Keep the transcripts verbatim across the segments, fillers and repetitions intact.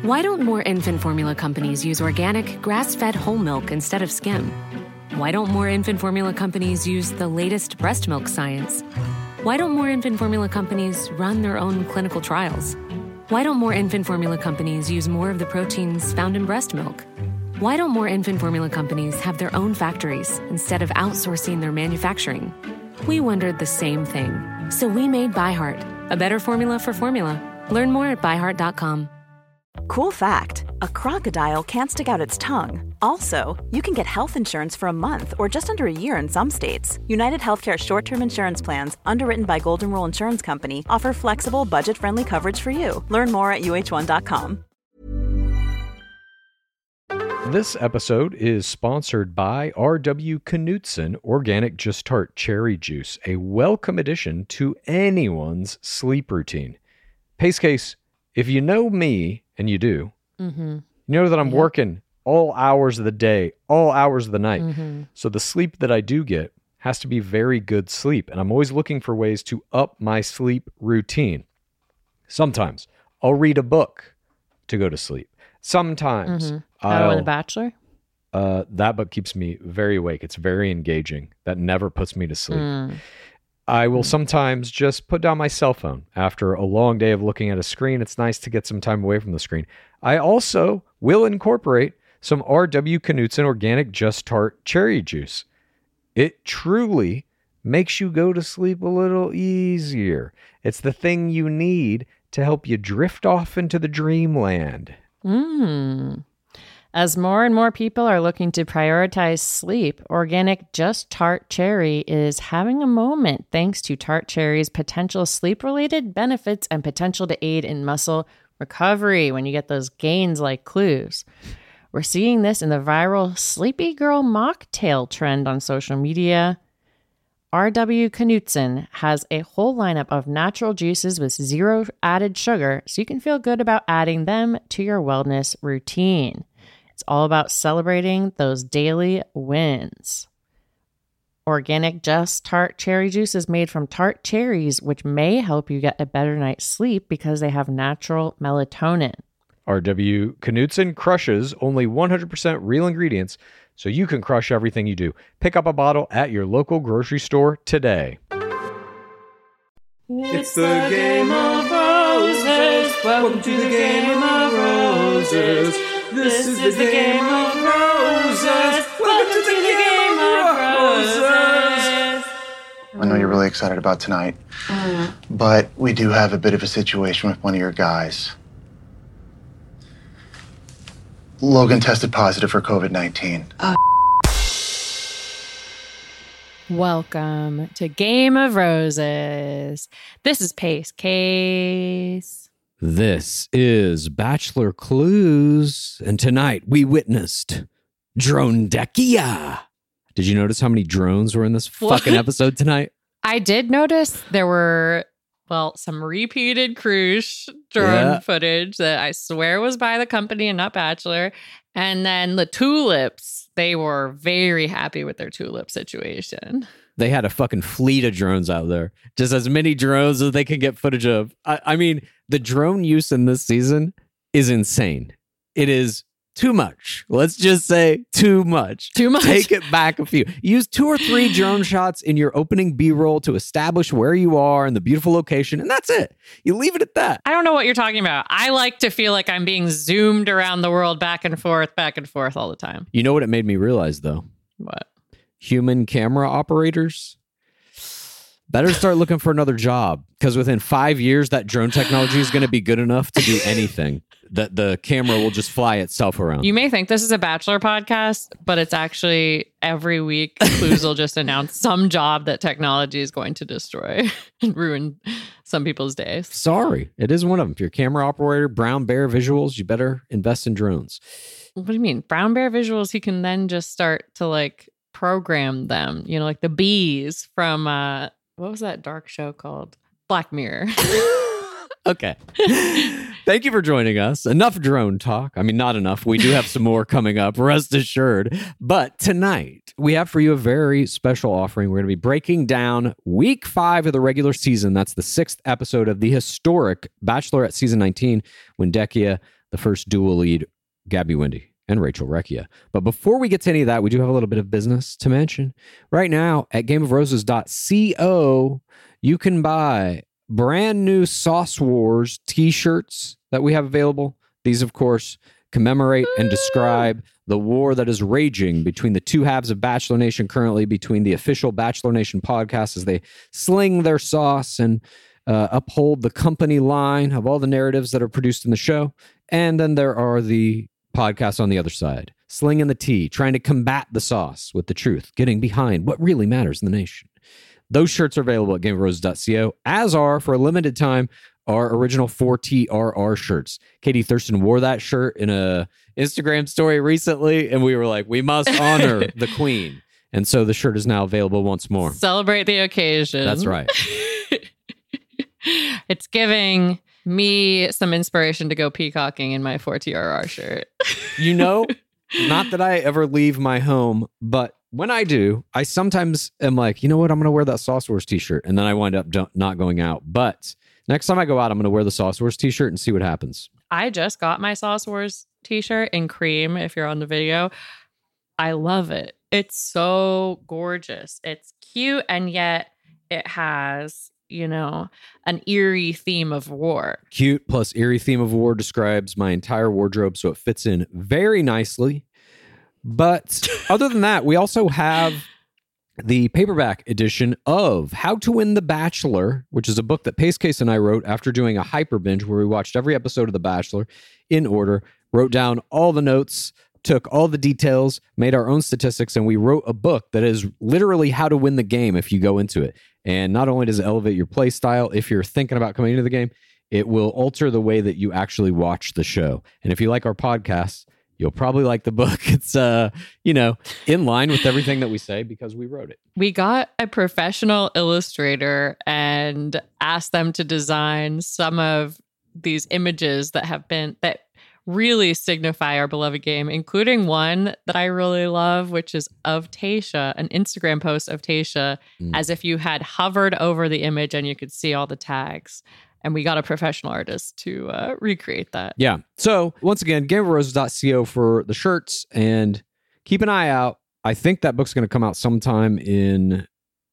Why don't more infant formula companies use organic, grass-fed whole milk instead of skim? Why don't more infant formula companies use the latest breast milk science? Why don't more infant formula companies run their own clinical trials? Why don't more infant formula companies use more of the proteins found in breast milk? Why don't more infant formula companies have their own factories instead of outsourcing their manufacturing? We wondered the same thing. So we made ByHeart, a better formula for formula. Learn more at by heart dot com. Cool fact, a crocodile can't stick out its tongue. Also, you can get health insurance for a month or just under a year in some states. United Healthcare short-term insurance plans, underwritten by Golden Rule Insurance Company, offer flexible, budget-friendly coverage for you. Learn more at U H one dot com. This episode is sponsored by R W Knudsen Organic Just Tart Cherry Juice, a welcome addition to anyone's sleep routine. Pace Case, if you know me, and you do, mm-hmm. you know that I'm yeah. working all hours of the day, all hours of the night. Mm-hmm. So the sleep that I do get has to be very good sleep. And I'm always looking for ways to up my sleep routine. Sometimes I'll read a book to go to sleep. Sometimes mm-hmm. I'll... Oh, The Bachelor? Uh, that book keeps me very awake. It's very engaging. That never puts me to sleep. Mm. I will sometimes just put down my cell phone after a long day of looking at a screen. It's nice to get some time away from the screen. I also will incorporate some R W Knudsen Organic Just Tart Cherry Juice. It truly makes you go to sleep a little easier. It's the thing you need to help you drift off into the dreamland. Mmm. As more and more people are looking to prioritize sleep, Organic Just Tart Cherry is having a moment thanks to Tart Cherry's potential sleep-related benefits and potential to aid in muscle recovery when you get those gains like clues. We're seeing this in the viral Sleepy Girl mocktail trend on social media. R W Knudsen has a whole lineup of natural juices with zero added sugar, so you can feel good about adding them to your wellness routine. It's all about celebrating those daily wins. Organic Just Tart Cherry Juice is made from tart cherries, which may help you get a better night's sleep because they have natural melatonin. R W Knudsen crushes only one hundred percent real ingredients, so you can crush everything you do. Pick up a bottle at your local grocery store today. It's the Game of Roses. Welcome to the Game of Roses. This is the Game of Roses. Welcome to the Game of Roses. I know you're really excited about tonight, mm. but we do have a bit of a situation with one of your guys. Logan tested positive for covid nineteen. Oh. Welcome to Game of Roses. This is Pace Case. This is Bachelor Clues, and tonight we witnessed Drone Dekia. Did you notice how many drones were in this what? fucking episode tonight? I did notice there were, well, some repeated cruise drone yeah. footage that I swear was by the company and not Bachelor. And then the tulips, they were very happy with their tulip situation. They had a fucking fleet of drones out there. Just as many drones as they can get footage of. I, I mean, the drone use in this season is insane. It is too much. Let's just say too much. Too much. Take it back a few. Use two or three drone shots in your opening B-roll to establish where you are and the beautiful location, and that's it. You leave it at that. I don't know what you're talking about. I like to feel like I'm being zoomed around the world back and forth, back and forth all the time. You know what it made me realize, though? What? Human camera operators better start looking for another job, because within five years that drone technology is going to be good enough to do anything. That the camera will just fly itself around. You may think this is a Bachelor podcast, but it's actually every week Clues will just announce some job that technology is going to destroy and ruin some people's days. Sorry, it is one of them. If you're a camera operator, Brown Bear Visuals, you better invest in drones. What do you mean? Brown Bear Visuals, he can then just start to like program them, you know, like the bees from, uh, what was that dark show called? Black Mirror. Okay. Thank you for joining us. Enough drone talk. I mean, not enough. We do have some more coming up, rest assured. But tonight, we have for you a very special offering. We're going to be breaking down week five of the regular season. That's the sixth episode of the historic Bachelorette season nineteen, when Dekia, the first dual lead, Gabby Windey and Rachel Recchia. But before we get to any of that, we do have a little bit of business to mention. Right now at game of roses dot co, you can buy brand new Sauce Wars t-shirts that we have available. These, of course, commemorate and describe the war that is raging between the two halves of Bachelor Nation currently, between the official Bachelor Nation podcast as they sling their sauce and uh, uphold the company line of all the narratives that are produced in the show. And then there are the podcasts on the other side, slinging the tea, trying to combat the sauce with the truth, getting behind what really matters in the nation. Those shirts are available at game of roses dot co, as are, for a limited time, our original four T R R shirts. Katie Thurston wore that shirt in a Instagram story recently, and we were like, we must honor the queen. And so the shirt is now available once more. Celebrate the occasion. That's right. It's giving me some inspiration to go peacocking in my four T R R shirt. You know, not that I ever leave my home, but when I do, I sometimes am like, you know what, I'm going to wear that Sauce Wars t-shirt. And then I wind up don't, not going out. But next time I go out, I'm going to wear the Sauce Wars t-shirt and see what happens. I just got my Sauce Wars t-shirt in cream, if you're on the video. I love it. It's so gorgeous. It's cute, and yet it has, you know, an eerie theme of war. Cute plus eerie theme of war describes my entire wardrobe, so it fits in very nicely. But other than that, we also have the paperback edition of How to Win the Bachelor, which is a book that Pace Case and I wrote after doing a hyper binge where we watched every episode of The Bachelor in order, wrote down all the notes, took all the details, made our own statistics, and we wrote a book that is literally how to win the game if you go into it. And not only does it elevate your play style, if you're thinking about coming into the game, it will alter the way that you actually watch the show. And if you like our podcast, you'll probably like the book. It's, uh, you know, in line with everything that we say because we wrote it. We got a professional illustrator and asked them to design some of these images that have been, that really signify our beloved game, including one that I really love, which is of Tayshia, an Instagram post of Tayshia, mm. as if you had hovered over the image and you could see all the tags. And we got a professional artist to uh, recreate that. Yeah. So once again, game of roses dot co for the shirts, and keep an eye out. I think that book's going to come out sometime in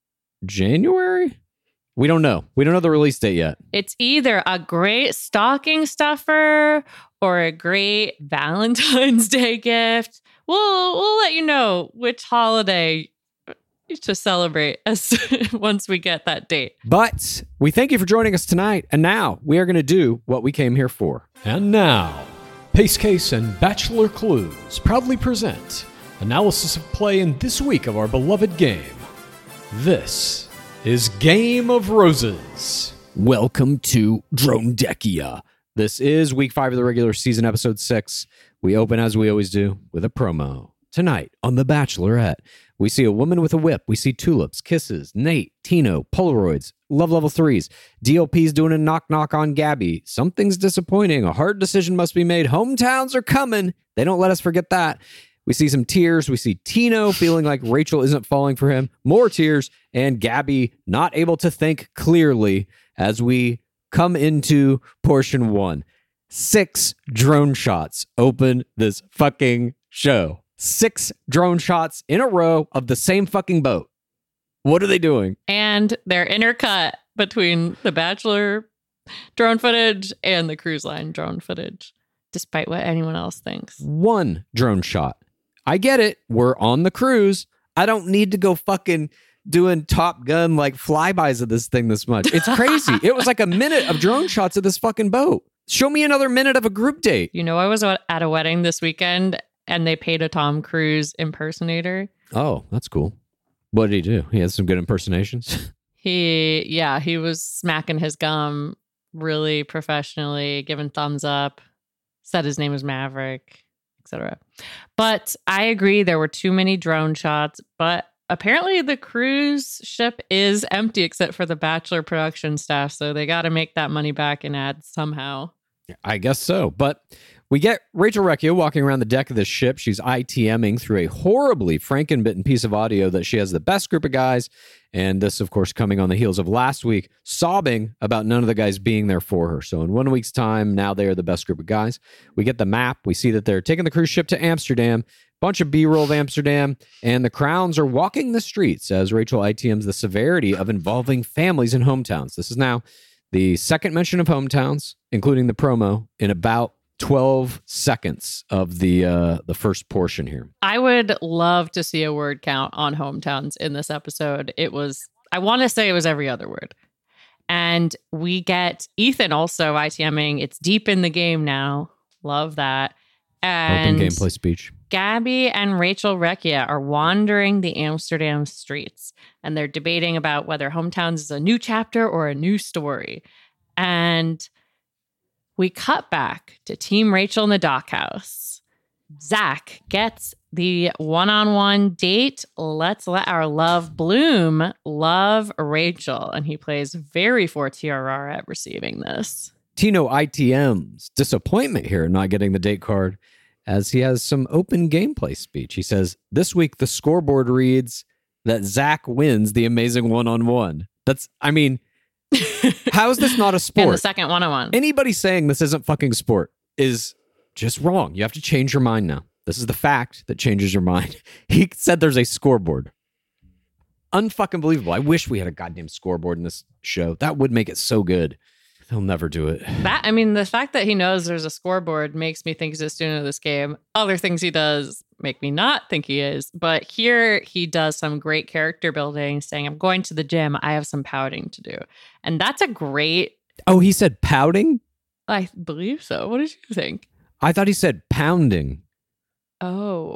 January. We don't know. We don't know the release date yet. It's either a great stocking stuffer or a great Valentine's Day gift. We'll we'll let you know which holiday to celebrate as once we get that date. But we thank you for joining us tonight. And now we are going to do what we came here for. And now, Pace Case and Bachelor Clues proudly present analysis of play in this week of our beloved game. This is Game of Roses. Welcome to Dronedeckia. This is week five of the regular season, episode six. We open, as we always do, with a promo. Tonight on The Bachelorette, we see a woman with a whip. We see tulips, kisses, Nate, Tino, Polaroids, love level threes. D L P's doing a knock-knock on Gabby. Something's disappointing. A hard decision must be made. Hometowns are coming. They don't let us forget that. We see some tears. We see Tino feeling like Rachel isn't falling for him. More tears. And Gabby not able to think clearly as we come into portion one. Six drone shots open this fucking show. Six drone shots in a row of the same fucking boat. What are they doing? And they're intercut between the Bachelor drone footage and the cruise line drone footage, despite what anyone else thinks. One drone shot. I get it. We're on the cruise. I don't need to go fucking doing Top Gun like flybys of this thing this much. It's crazy. It was like a minute of drone shots of this fucking boat. Show me another minute of a group date. You know, I was at a wedding this weekend and they paid a Tom Cruise impersonator. Oh, that's cool. What did he do? He had some good impersonations. He, yeah, he was smacking his gum really professionally, giving thumbs up, said his name was Maverick, et cetera. But I agree, there were too many drone shots, but apparently the cruise ship is empty except for the Bachelor production staff, so they got to make that money back and add somehow. I guess so. But We get Rachel Recchia walking around the deck of this ship. She's ITMing through a horribly frankenbitten piece of audio that she has the best group of guys. And this, of course, coming on the heels of last week, sobbing about none of the guys being there for her. So in one week's time, now they are the best group of guys. We get the map. We see that they're taking the cruise ship to Amsterdam. Bunch of B-roll of Amsterdam. And the Crowns are walking the streets as Rachel I T Ms the severity of involving families in hometowns. This is now the second mention of hometowns, including the promo, in about twelve seconds of the uh, the first portion here. I would love to see a word count on hometowns in this episode. It was, I want to say it was every other word. And we get Ethan also ITMing. It's deep in the game now. Love that. And open gameplay speech. Gabby and Rachel Recchia are wandering the Amsterdam streets, and they're debating about whether hometowns is a new chapter or a new story. And we cut back to Team Rachel in the dockhouse. Zach gets the one-on-one date. Let's let our love bloom. Love Rachel. And he plays very for T R R at receiving this. Tino I T M's disappointment here not getting the date card as he has some open gameplay speech. He says, this week the scoreboard reads that Zach wins the amazing one-on-one. That's, I mean... How is this not a sport? And the second one-on-one. Anybody saying this isn't fucking sport is just wrong. You have to change your mind now. This is the fact that changes your mind. He said there's a scoreboard. Unfucking believable. I wish we had a goddamn scoreboard in this show. That would make it so good. He'll never do it. That I mean, the fact that he knows there's a scoreboard makes me think he's a student of this game. Other things he does make me not think he is. But here he does some great character building, saying, I'm going to the gym. I have some pouting to do. And that's a great... Oh, he said pouting? I believe so. What did you think? I thought he said pounding. Oh,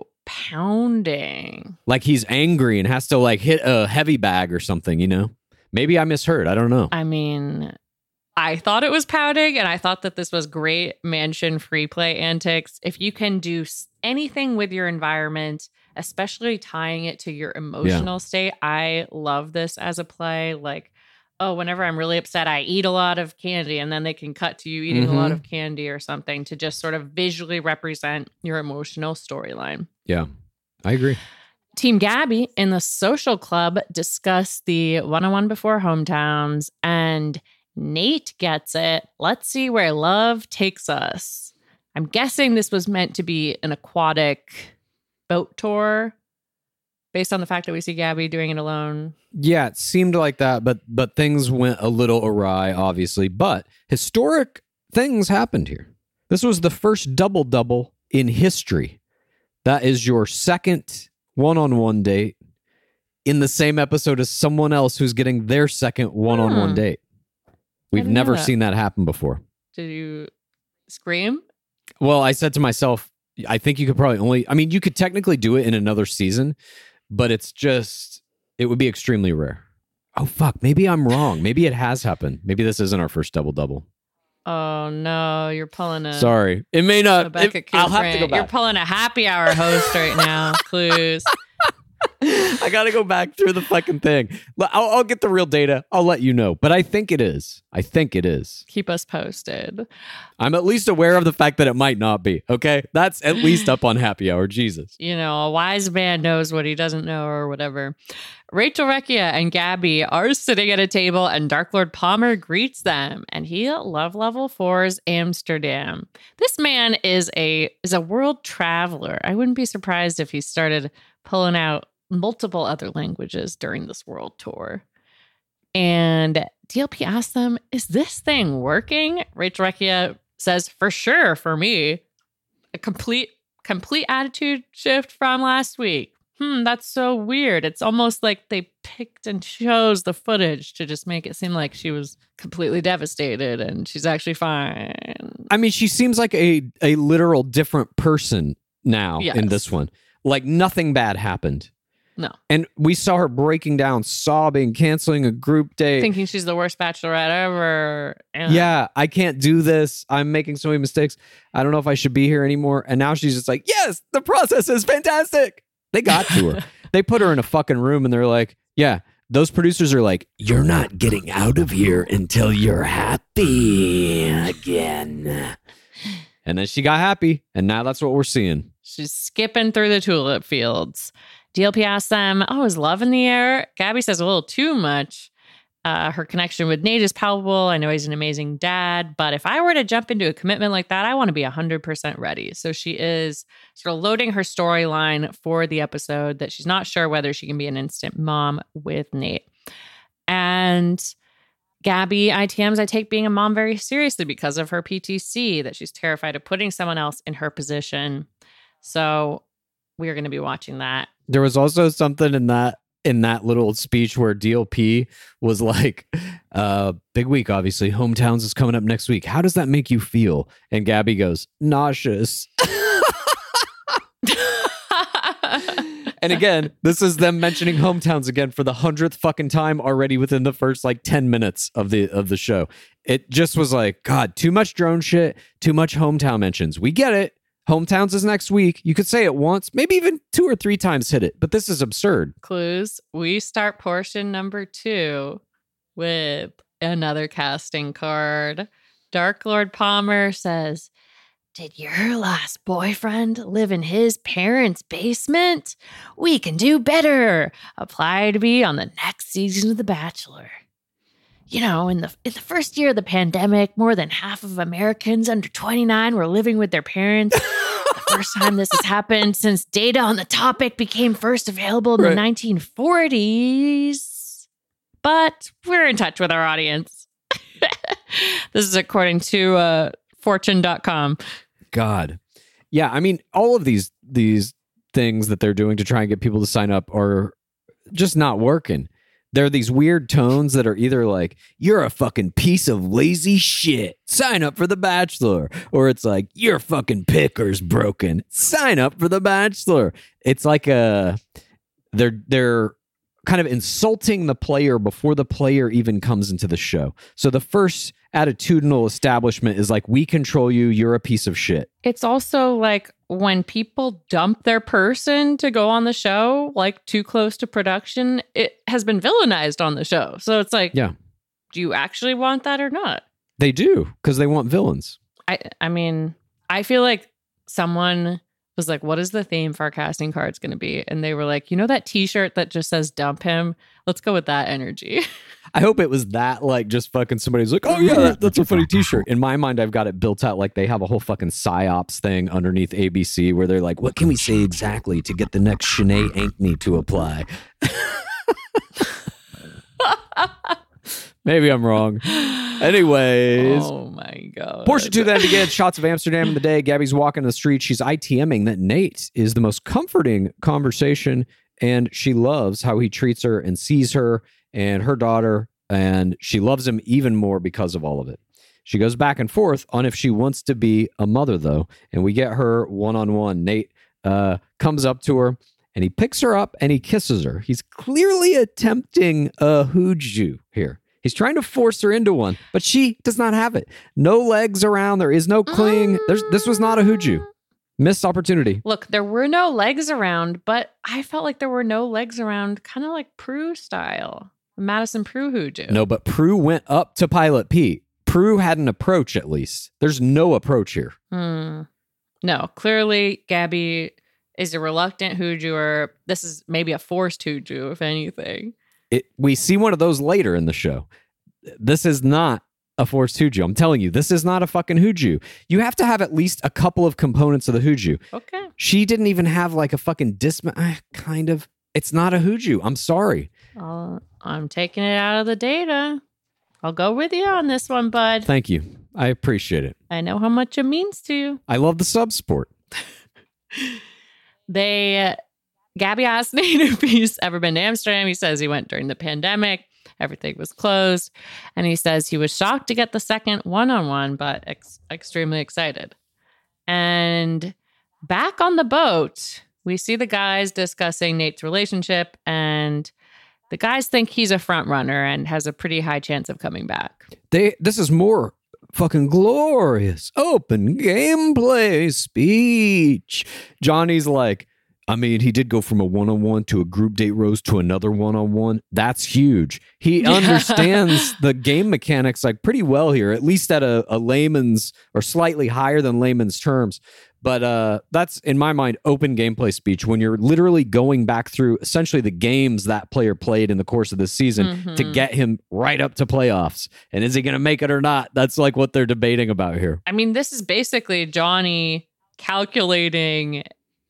pounding. Like he's angry and has to like hit a heavy bag or something, you know? Maybe I misheard. I don't know. I mean... I thought it was pouting, and I thought that this was great mansion free play antics. If you can do anything with your environment, especially tying it to your emotional yeah. state, I love this as a play. Like, oh, whenever I'm really upset, I eat a lot of candy, and then they can cut to you eating mm-hmm. a lot of candy or something to just sort of visually represent your emotional storyline. Yeah, I agree. Team Gabby in the social club discussed the one-on-one before hometowns, and Nate gets it. Let's see where love takes us. I'm guessing this was meant to be an aquatic boat tour based on the fact that we see Gabby doing it alone. Yeah, it seemed like that, but but things went a little awry, obviously. But historic things happened here. This was the first double-double in history. That is your second one-on-one date in the same episode as someone else who's getting their second one-on-one hmm. date. We've never that. seen that happen before. Did you scream? Well, I said to myself, I think you could probably only, I mean, you could technically do it in another season, but it's just, it would be extremely rare. Oh, fuck. Maybe I'm wrong. Maybe it has happened. Maybe this isn't our first double-double. Oh, no. You're pulling a... Sorry. It may not. Rebecca it, I'll have to go back. You're pulling a happy hour host right now. Clues. I gotta go back through the fucking thing. I'll, I'll get the real data. I'll let you know. But I think it is. I think it is. Keep us posted. I'm at least aware of the fact that it might not be. Okay? That's at least up on happy hour. Jesus. You know, a wise man knows what he doesn't know or whatever. Rachel Recchia and Gabby are sitting at a table and Dark Lord Palmer greets them. And he love level fours Amsterdam. This man is a is a world traveler. I wouldn't be surprised if he started pulling out multiple other languages during this world tour. And D L P asks them, is this thing working? Rachel Recchia says, for sure, for me. A complete, complete attitude shift from last week. Hmm, that's so weird. It's almost like they picked and chose the footage to just make it seem like she was completely devastated and she's actually fine. I mean, she seems like a, a literal different person now yes. in this one. Like nothing bad happened. No. And we saw her breaking down, sobbing, canceling a group date. Thinking she's the worst bachelorette ever. Yeah. yeah, I can't do this. I'm making so many mistakes. I don't know if I should be here anymore. And now she's just like, yes, the process is fantastic. They got to her. They put her in a fucking room and they're like, yeah, those producers are like, you're not getting out of here until you're happy again. And then she got happy, and now that's what we're seeing. She's skipping through the tulip fields. D L P asks them, oh, is love in the air? Gabby says a little too much. Uh, her connection with Nate is palpable. I know he's an amazing dad, but if I were to jump into a commitment like that, I want to be one hundred percent ready. So she is sort of loading her storyline for the episode that she's not sure whether she can be an instant mom with Nate. And Gabby I T Ms, I take being a mom very seriously because of her P T C, that she's terrified of putting someone else in her position. So we're going to be watching that. There was also something in that in that little speech where D L P was like, uh, big week, obviously. Hometowns is coming up next week. How does that make you feel? And Gabby goes, nauseous. And again, this is them mentioning hometowns again for the hundredth fucking time already within the first like ten minutes of the of the show. It just was like, God, too much drone shit, too much hometown mentions. We get it. Hometowns is next week. You could say it once, maybe even two or three times hit it, but this is absurd. Clues. We start portion number two with another casting card. Dark Lord Palmer says, did your last boyfriend live in his parents' basement? We can do better. Apply to be on the next season of The Bachelor. You know, in the in the first year of the pandemic, more than half of Americans under twenty-nine were living with their parents. The first time this has happened since data on the topic became first available in right. the nineteen forties. But we're in touch with our audience. This is according to uh, fortune dot com. God. Yeah, I mean, all of these these things that they're doing to try and get people to sign up are just not working. There are these weird tones that are either like, you're a fucking piece of lazy shit, sign up for The Bachelor. Or it's like, your fucking picker's broken, sign up for The Bachelor. It's like a, they're, they're kind of insulting the player before the player even comes into the show. So the first attitudinal establishment is like, we control you, you're a piece of shit. It's also like when people dump their person to go on the show, like too close to production, it has been villainized on the show. So it's like, yeah, do you actually want that or not? They do, because they want villains. I, I mean, I feel like someone was like, what is the theme for our casting cards going to be? And they were like, you know that t-shirt that just says dump him? Let's go with that energy. I hope it was that, like, just fucking somebody's like, oh yeah, that, that's a funny t-shirt. In my mind, I've got it built out like they have a whole fucking psyops thing underneath A B C where they're like, what can we say exactly to get the next Shanae Ankney to apply? Maybe I'm wrong. Anyways. Oh my God. Portion two then begins. Shots of Amsterdam in the day. Gabby's walking the street. She's ITMing that Nate is the most comforting conversation, and she loves how he treats her and sees her and her daughter, and she loves him even more because of all of it. She goes back and forth on if she wants to be a mother, though, and we get her one-on-one. Nate uh, comes up to her, and he picks her up, and he kisses her. He's clearly attempting a hooju here. He's trying to force her into one, but she does not have it. No legs around. There is no cling. There's, this was not a hooju. Missed opportunity. Look, there were no legs around, but I felt like there were no legs around, kind of like Prue style. Madison Prue hooju. No, but Prue went up to Pilot Pete. Prue had an approach, at least. There's no approach here. Hmm. No, clearly Gabby is a reluctant hoojuer. This is maybe a forced hooju, if anything. It, we see one of those later in the show. This is not a forced hooju. I'm telling you, this is not a fucking hooju. You have to have at least a couple of components of the hooju. Okay. She didn't even have like a fucking disma... Uh, kind of. It's not a hooju. I'm sorry. Uh, I'm taking it out of the data. I'll go with you on this one, bud. Thank you. I appreciate it. I know how much it means to you. I love the sub sport. They... Uh, Gabby asked Nate if he's ever been to Amsterdam. He says he went during the pandemic. Everything was closed. And he says he was shocked to get the second one-on-one, but ex- extremely excited. And back on the boat, we see the guys discussing Nate's relationship. And the guys think he's a front runner and has a pretty high chance of coming back. They. This is more fucking glorious open gameplay speech. Johnny's like, I mean, he did go from a one-on-one to a group date rose to another one-on-one. That's huge. He understands the game mechanics like pretty well here, at least at a, a layman's or slightly higher than layman's terms. But uh, that's, in my mind, open gameplay speech when you're literally going back through essentially the games that player played in the course of this season mm-hmm. to get him right up to playoffs. And is he going to make it or not? That's like what they're debating about here. I mean, this is basically Johnny calculating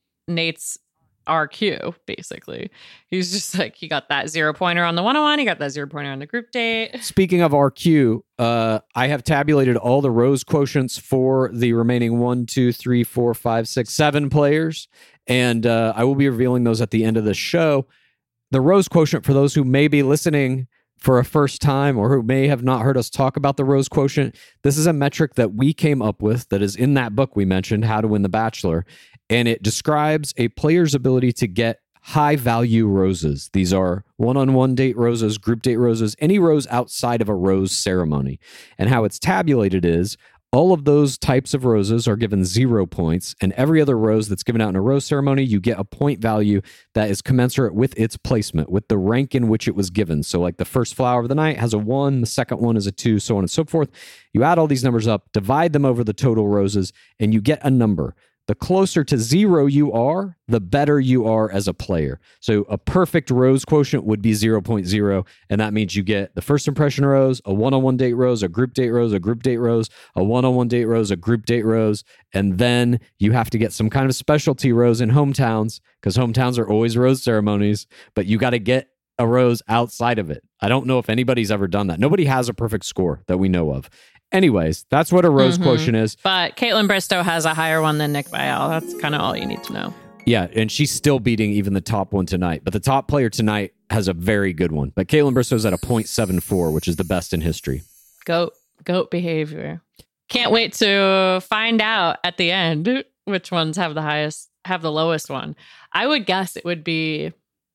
Nate's R Q, basically. He's just like, he got that zero pointer on the one-on-one, he got that zero pointer on the group date. Speaking of R Q, uh, I have tabulated all the Rose quotients for the remaining one, two, three, four, five, six, seven players, and uh, I will be revealing those at the end of the show. The Rose quotient, for those who may be listening for a first time or who may have not heard us talk about the Rose quotient, this is a metric that we came up with that is in that book we mentioned, How to Win the Bachelor. And it describes a player's ability to get high-value roses. These are one-on-one date roses, group date roses, any rose outside of a rose ceremony. And how it's tabulated is all of those types of roses are given zero points, and every other rose that's given out in a rose ceremony, you get a point value that is commensurate with its placement, with the rank in which it was given. So like the first flower of the night has a one, the second one is a two, so on and so forth. You add all these numbers up, divide them over the total roses, and you get a number. The closer to zero you are, the better you are as a player. So a perfect rose quotient would be zero point zero, and that means you get the first impression rose, a one-on-one date rose, a group date rose, a group date rose, a one-on-one date rose, a group date rose, and then you have to get some kind of specialty rose in hometowns, because hometowns are always rose ceremonies, but you got to get a rose outside of it. I don't know if anybody's ever done that. Nobody has a perfect score that we know of. Anyways, that's what a Rose mm-hmm. quotient is. But Caitlin Bristowe has a higher one than Nick Viall. That's kind of all you need to know. Yeah, and she's still beating even the top one tonight. But the top player tonight has a very good one. But Caitlin Bristowe's at a point seven four, which is the best in history. Goat, goat behavior. Can't wait to find out at the end which ones have the highest, have the lowest one. I would guess it would be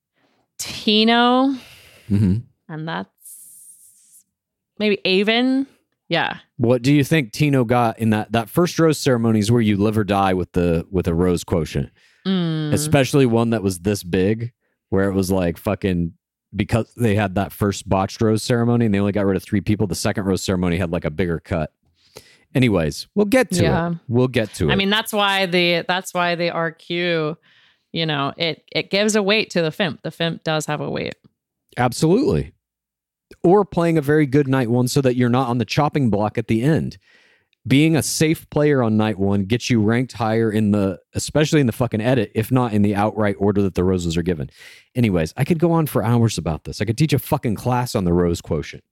Tino, mm-hmm. and that's maybe Aven. Yeah. What do you think Tino got in that that first rose ceremony is where you live or die with the with a rose quotient, mm. especially one that was this big, where it was like fucking because they had that first botched rose ceremony and they only got rid of three people. The second rose ceremony had like a bigger cut. Anyways, we'll get to yeah. it. We'll get to it. I mean, that's why the that's why the R Q, you know, it it gives a weight to the F I M P. The F I M P does have a weight. Absolutely. Or playing a very good night one so that you're not on the chopping block at the end. Being a safe player on night one gets you ranked higher in the, especially in the fucking edit, if not in the outright order that the roses are given. Anyways, I could go on for hours about this. I could teach a fucking class on the rose quotient.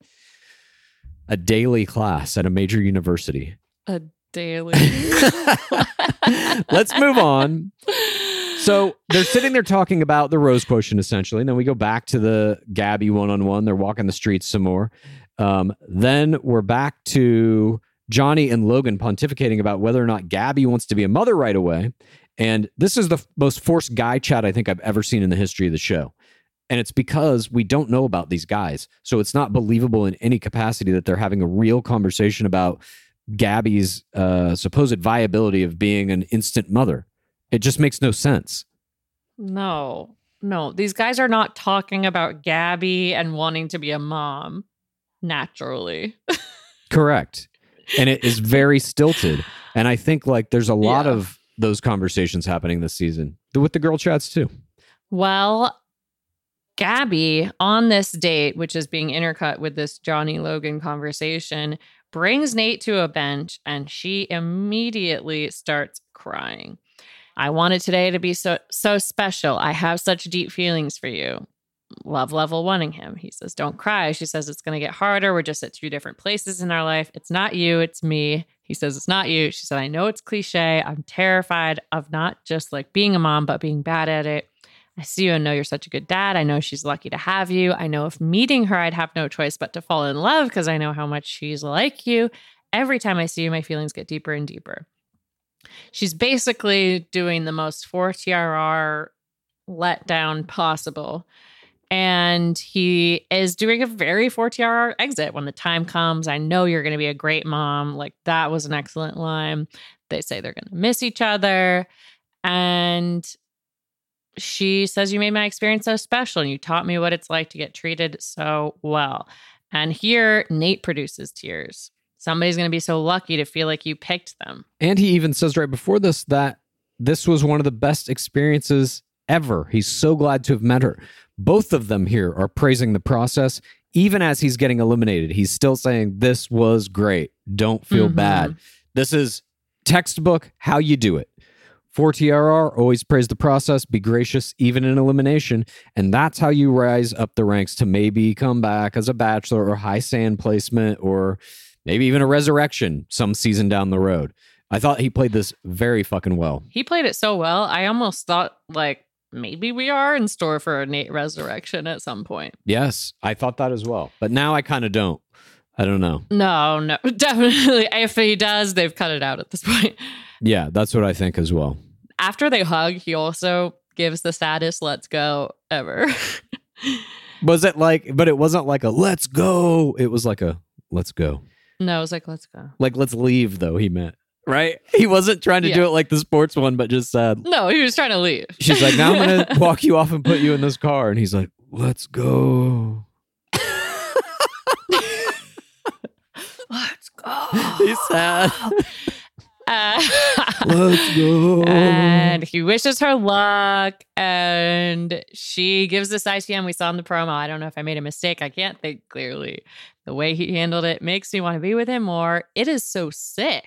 A daily class at a major university. A daily. Let's move on. So they're sitting there talking about the rose quotient, essentially. And then we go back to the Gabby one-on-one. They're walking the streets some more. Um, then we're back to Johnny and Logan pontificating about whether or not Gabby wants to be a mother right away. And this is the f- most forced guy chat I think I've ever seen in the history of the show. And it's because we don't know about these guys. So it's not believable in any capacity that they're having a real conversation about Gabby's uh, supposed viability of being an instant mother. It just makes no sense. No, no. These guys are not talking about Gabby and wanting to be a mom naturally. Correct. And it is very stilted. And I think like there's a lot yeah. of those conversations happening this season with the girl chats too. Well, Gabby on this date, which is being intercut with this Johnny Logan conversation, brings Nate to a bench and she immediately starts crying. I wanted today to be so so special. I have such deep feelings for you. Love level wanting him. He says, don't cry. She says, it's going to get harder. We're just at two different places in our life. It's not you. It's me. He says, it's not you. She said, I know it's cliche. I'm terrified of not just like being a mom, but being bad at it. I see you and know you're such a good dad. I know she's lucky to have you. I know if meeting her, I'd have no choice but to fall in love because I know how much she's like you. Every time I see you, my feelings get deeper and deeper. She's basically doing the most four T R R letdown possible. And he is doing a very four T R R exit. When the time comes, I know you're going to be a great mom. Like, that was an excellent line. They say they're going to miss each other. And she says, you made my experience so special and you taught me what it's like to get treated so well. And here, Nate produces tears. Somebody's going to be so lucky to feel like you picked them. And he even says right before this that this was one of the best experiences ever. He's so glad to have met her. Both of them here are praising the process. Even as he's getting eliminated, he's still saying, this was great. Don't feel mm-hmm. bad. This is textbook how you do it. For T R R, always praise the process, be gracious, even in elimination. And that's how you rise up the ranks to maybe come back as a bachelor or high sand placement or maybe even a resurrection some season down the road. I thought he played this very fucking well. He played it so well. I almost thought, like, maybe we are in store for a Nate resurrection at some point. Yes, I thought that as well. But now I kind of don't. I don't know. No, no, definitely. If he does, they've cut it out at this point. Yeah, that's what I think as well. After they hug, he also gives the saddest let's go ever. Was it like, but it wasn't like a let's go. It was like a let's go. No, it was like, let's go. Like, let's leave, though, he meant. Right? He wasn't trying to yeah. do it like the sports one, but just said. No, he was trying to leave. She's like, now I'm going to walk you off and put you in this car. And he's like, let's go. Let's go. He's sad. Uh, let's go. And he wishes her luck. And she gives this I T M we saw in the promo. I don't know if I made a mistake. I can't think clearly. The way he handled it makes me want to be with him more. It is so sick.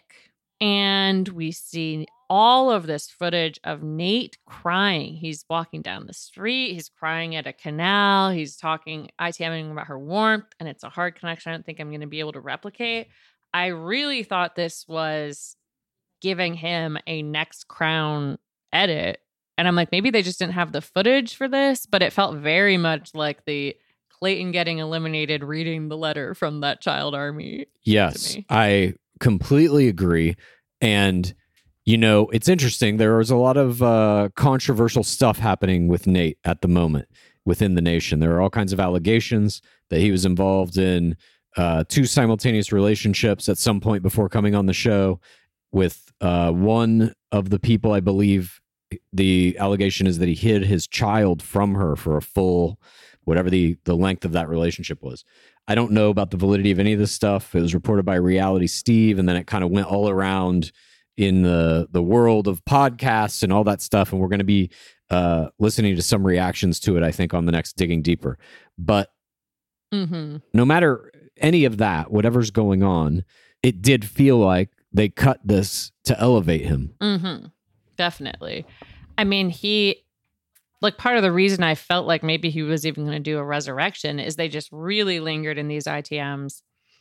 And we see all of this footage of Nate crying. He's walking down the street. He's crying at a canal. He's talking, ITMing about her warmth. And it's a hard connection I don't think I'm going to be able to replicate. I really thought this was giving him a Next Crown edit. And I'm like, maybe they just didn't have the footage for this. But it felt very much like the Clayton getting eliminated reading the letter from that child army. Yes, I completely agree. And, you know, it's interesting. There was a lot of uh, controversial stuff happening with Nate at the moment within the nation. There are all kinds of allegations that he was involved in uh, two simultaneous relationships at some point before coming on the show with uh, one of the people, I believe the allegation is that he hid his child from her for a full, whatever the, the length of that relationship was. I don't know about the validity of any of this stuff. It was reported by Reality Steve, and then it kind of went all around in the, the world of podcasts and all that stuff. And we're going to be uh, listening to some reactions to it, I think, on the next Digging Deeper. But mm-hmm. no matter any of that, whatever's going on, it did feel like they cut this to elevate him. Mm-hmm. Definitely. I mean, he... Like, part of the reason I felt like maybe he was even going to do a resurrection is they just really lingered in these I T Ms.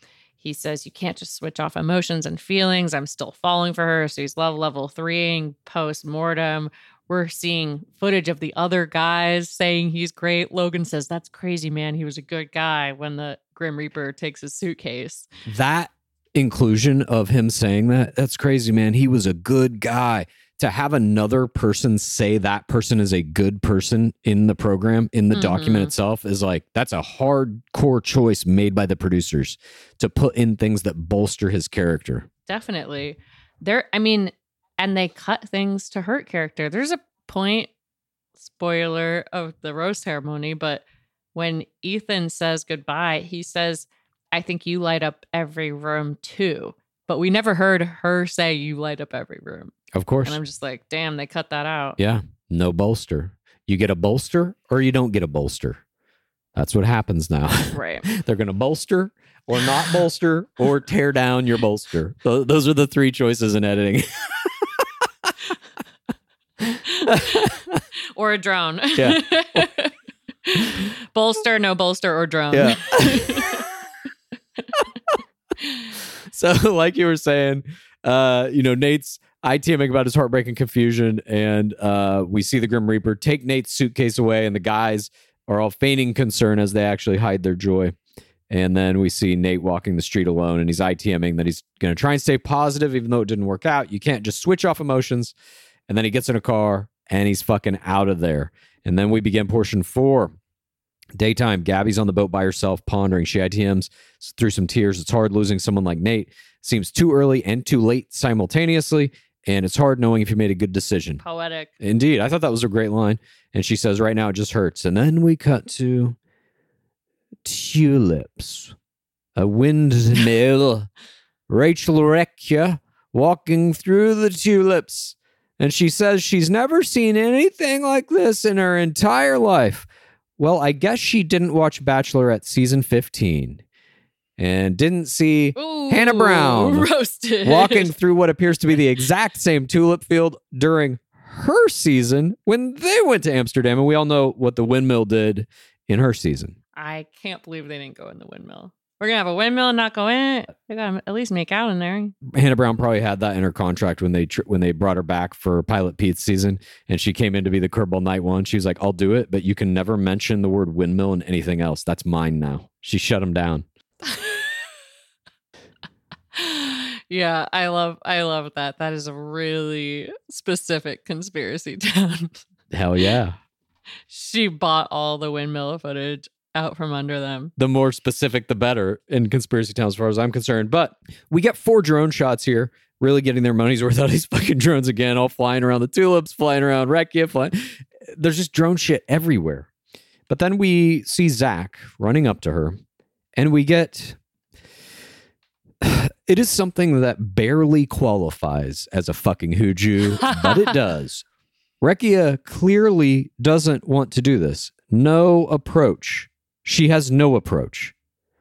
He says, you can't just switch off emotions and feelings. I'm still falling for her. So he's love level three post-mortem. We're seeing footage of the other guys saying he's great. Logan says, that's crazy, man. He was a good guy when the Grim Reaper takes his suitcase. That inclusion of him saying that, that's crazy, man. He was a good guy. To have another person say that person is a good person in the program, in the mm-hmm. document itself, is like, that's a hardcore choice made by the producers to put in things that bolster his character. Definitely. There, I mean, and they cut things to hurt character. There's a point, spoiler of the rose ceremony, but when Ethan says goodbye, he says, I think you light up every room too. But we never heard her say you light up every room. Of course. And I'm just like, damn, they cut that out. Yeah. No bolster. You get a bolster or you don't get a bolster. That's what happens now. Right. They're going to bolster or not bolster or tear down your bolster. Th- those are the three choices in editing. Or a drone. Yeah. Bolster, no bolster, or drone. Yeah. So, like you were saying, uh, you know, Nate's ITMing about his heartbreaking confusion, and uh, we see the Grim Reaper take Nate's suitcase away, and the guys are all feigning concern as they actually hide their joy. And then we see Nate walking the street alone, and he's ITMing that he's going to try and stay positive, even though it didn't work out. You can't just switch off emotions. And then he gets in a car, and he's fucking out of there. And then we begin portion four. Daytime, Gabby's on the boat by herself, pondering. She I T Ms through some tears. It's hard losing someone like Nate. Seems too early and too late simultaneously. and it's hard knowing if you made a good decision. Poetic. Indeed. I thought that was a great line. And she says, right now it just hurts. And then we cut to tulips, a windmill, Rachel Recchia walking through the tulips. And she says she's never seen anything like this in her entire life. Well, I guess she didn't watch Bachelorette season fifteen and didn't see Ooh, Hannah Brown roasted. walking through what appears to be the exact same tulip field during her season when they went to Amsterdam. And we all know what the windmill did in her season. I can't believe they didn't go in the windmill. We're going to have a windmill and not go in it. They got to at least make out in there. Hannah Brown probably had that in her contract when they tr- when they brought her back for Pilot Pete's season, and she came in to be the Curveball Night one. She was like, I'll do it, but you can never mention the word windmill and anything else. That's mine now. She shut him down. Yeah, I love I love that. That is a really specific conspiracy town. Hell yeah. She bought all the windmill footage out from under them. The more specific, the better in Conspiracy Town as far as I'm concerned. But we get four drone shots here, really getting their money's worth out of these fucking drones again, all flying around the tulips, flying around Recchia, flying. There's just drone shit everywhere. But then we see Zach running up to her, and we get... It is something that barely qualifies as a fucking hooju, but it does. Recchia clearly doesn't want to do this. No approach. She has no approach.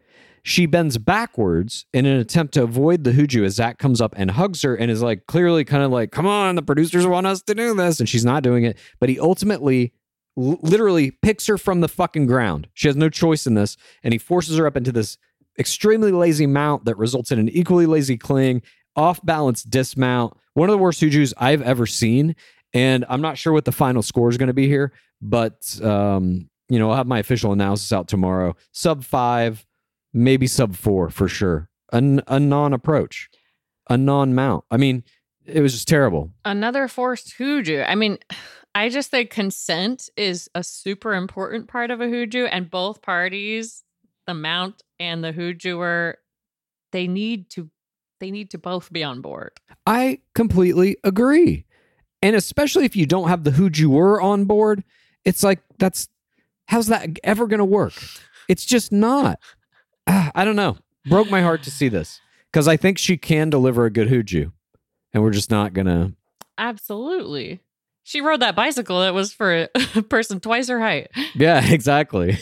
She bends backwards in an attempt to avoid the hooju as Zach comes up and hugs her and is like clearly kind of like, come on, the producers want us to do this. And she's not doing it. But he ultimately l- literally picks her from the fucking ground. She has no choice in this. And he forces her up into this extremely lazy mount that results in an equally lazy cling, off-balance dismount. One of the worst hoojus I've ever seen. And I'm not sure what the final score is going to be here, but, um, you know, I'll have my official analysis out tomorrow. Sub five, maybe sub four for sure. A, a non-approach, a non-mount. I mean, it was just terrible. Another forced hooju. I mean, I just think consent is a super important part of a hooju, and both parties, the mount and the hoojuer, they need to they need to both be on board. I completely agree. And especially if you don't have the hoojuer on board, it's like, that's, how's that ever going to work? It's just not. Uh, I don't know. Broke my heart to see this because I think she can deliver a good hooju, and we're just not going to. Absolutely. She rode that bicycle that was for a person twice her height. Yeah, exactly.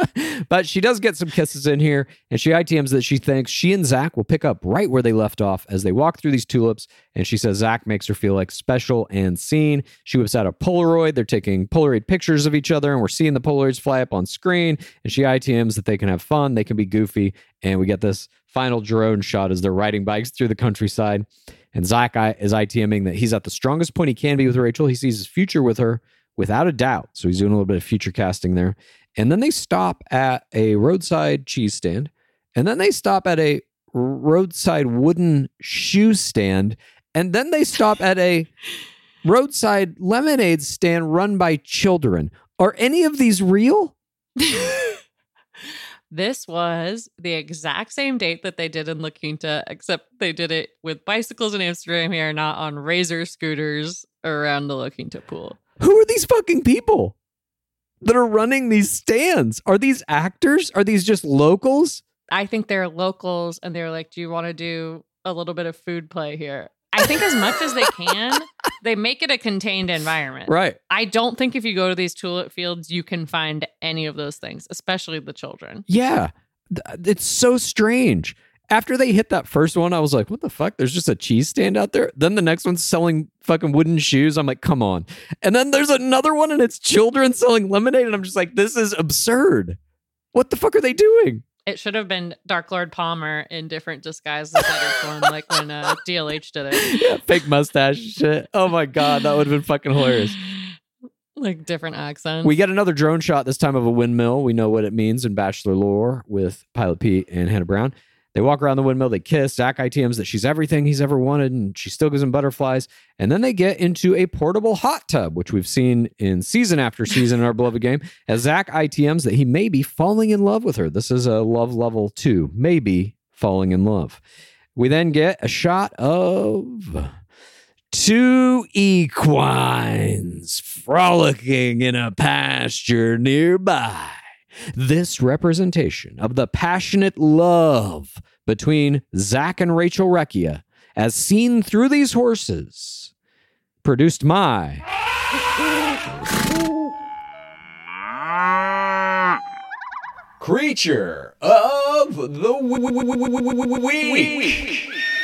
But she does get some kisses in here, and she I T Ms that she thinks she and Zach will pick up right where they left off as they walk through these tulips, and she says Zach makes her feel like special and seen. She whips out a Polaroid. They're taking Polaroid pictures of each other, and we're seeing the Polaroids fly up on screen, and she I T Ms that they can have fun, they can be goofy, and we get this final drone shot as they're riding bikes through the countryside. And Zach is ITMing that he's at the strongest point he can be with Rachel. He sees his future with her without a doubt. So he's doing a little bit of future casting there. And then they stop at a roadside cheese stand. And then they stop at a roadside wooden shoe stand. And then they stop at a roadside lemonade stand run by children. Are any of these real? This was the exact same date that they did in La Quinta, except they did it with bicycles in Amsterdam here, not on razor scooters around the La Quinta pool. Who are these fucking people that are running these stands? Are these actors? Are these just locals? I think they're locals, and they're like, do you want to do a little bit of food play here? I think as much as they can, they make it a contained environment. Right. I don't think if you go to these tulip fields, you can find any of those things, especially the children. Yeah. It's so strange. After they hit that first one, I was like, what the fuck? There's just a cheese stand out there? Then the next one's selling fucking wooden shoes. I'm like, come on. And then there's another one and it's children selling lemonade. And I'm just like, this is absurd. What the fuck are they doing? It should have been Dark Lord Palmer in different disguises at each one, like when uh, D L H did it. Yeah, fake mustache shit. Oh my God, that would have been fucking hilarious. Like different accents. We get another drone shot, this time of a windmill. We know what it means in Bachelor lore with Pilot Pete and Hannah Brown. They walk around the windmill, they kiss. Zach I T Ms that she's everything he's ever wanted, and she still gives him butterflies. And then they get into a portable hot tub, which we've seen in season after season in our beloved game, as Zach I T Ms that he may be falling in love with her. This is a love level two, maybe falling in love. We then get a shot of Two equines frolicking in a pasture nearby. This representation of the passionate love between Zach and Rachel Recchia, as seen through these horses, produced my Creature of the Week.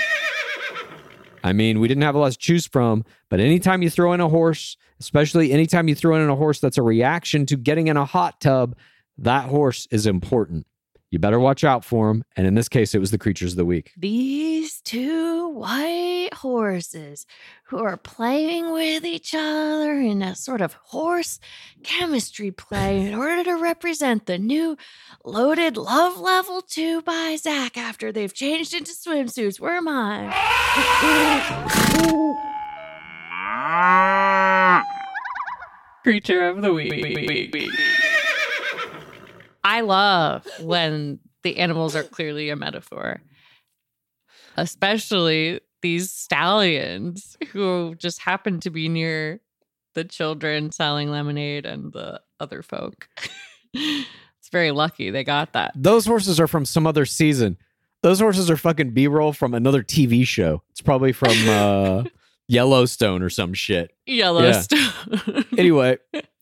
I mean, we didn't have a lot to choose from, but anytime you throw in a horse, especially anytime you throw in a horse that's a reaction to getting in a hot tub, that horse is important. You better watch out for him. And in this case, it was the Creatures of the Week. These two white horses who are playing with each other in a sort of horse chemistry play in order to represent the new loaded love level two by Zach after they've changed into swimsuits. Where am I? Creature of the Week. I love when the animals are clearly a metaphor, especially these stallions who just happen to be near the children selling lemonade and the other folk. It's very lucky they got that. Those horses are from some other season. Those horses are fucking B-roll from another T V show. It's probably from uh, Yellowstone or some shit. Yellowstone. Yeah. Anyway,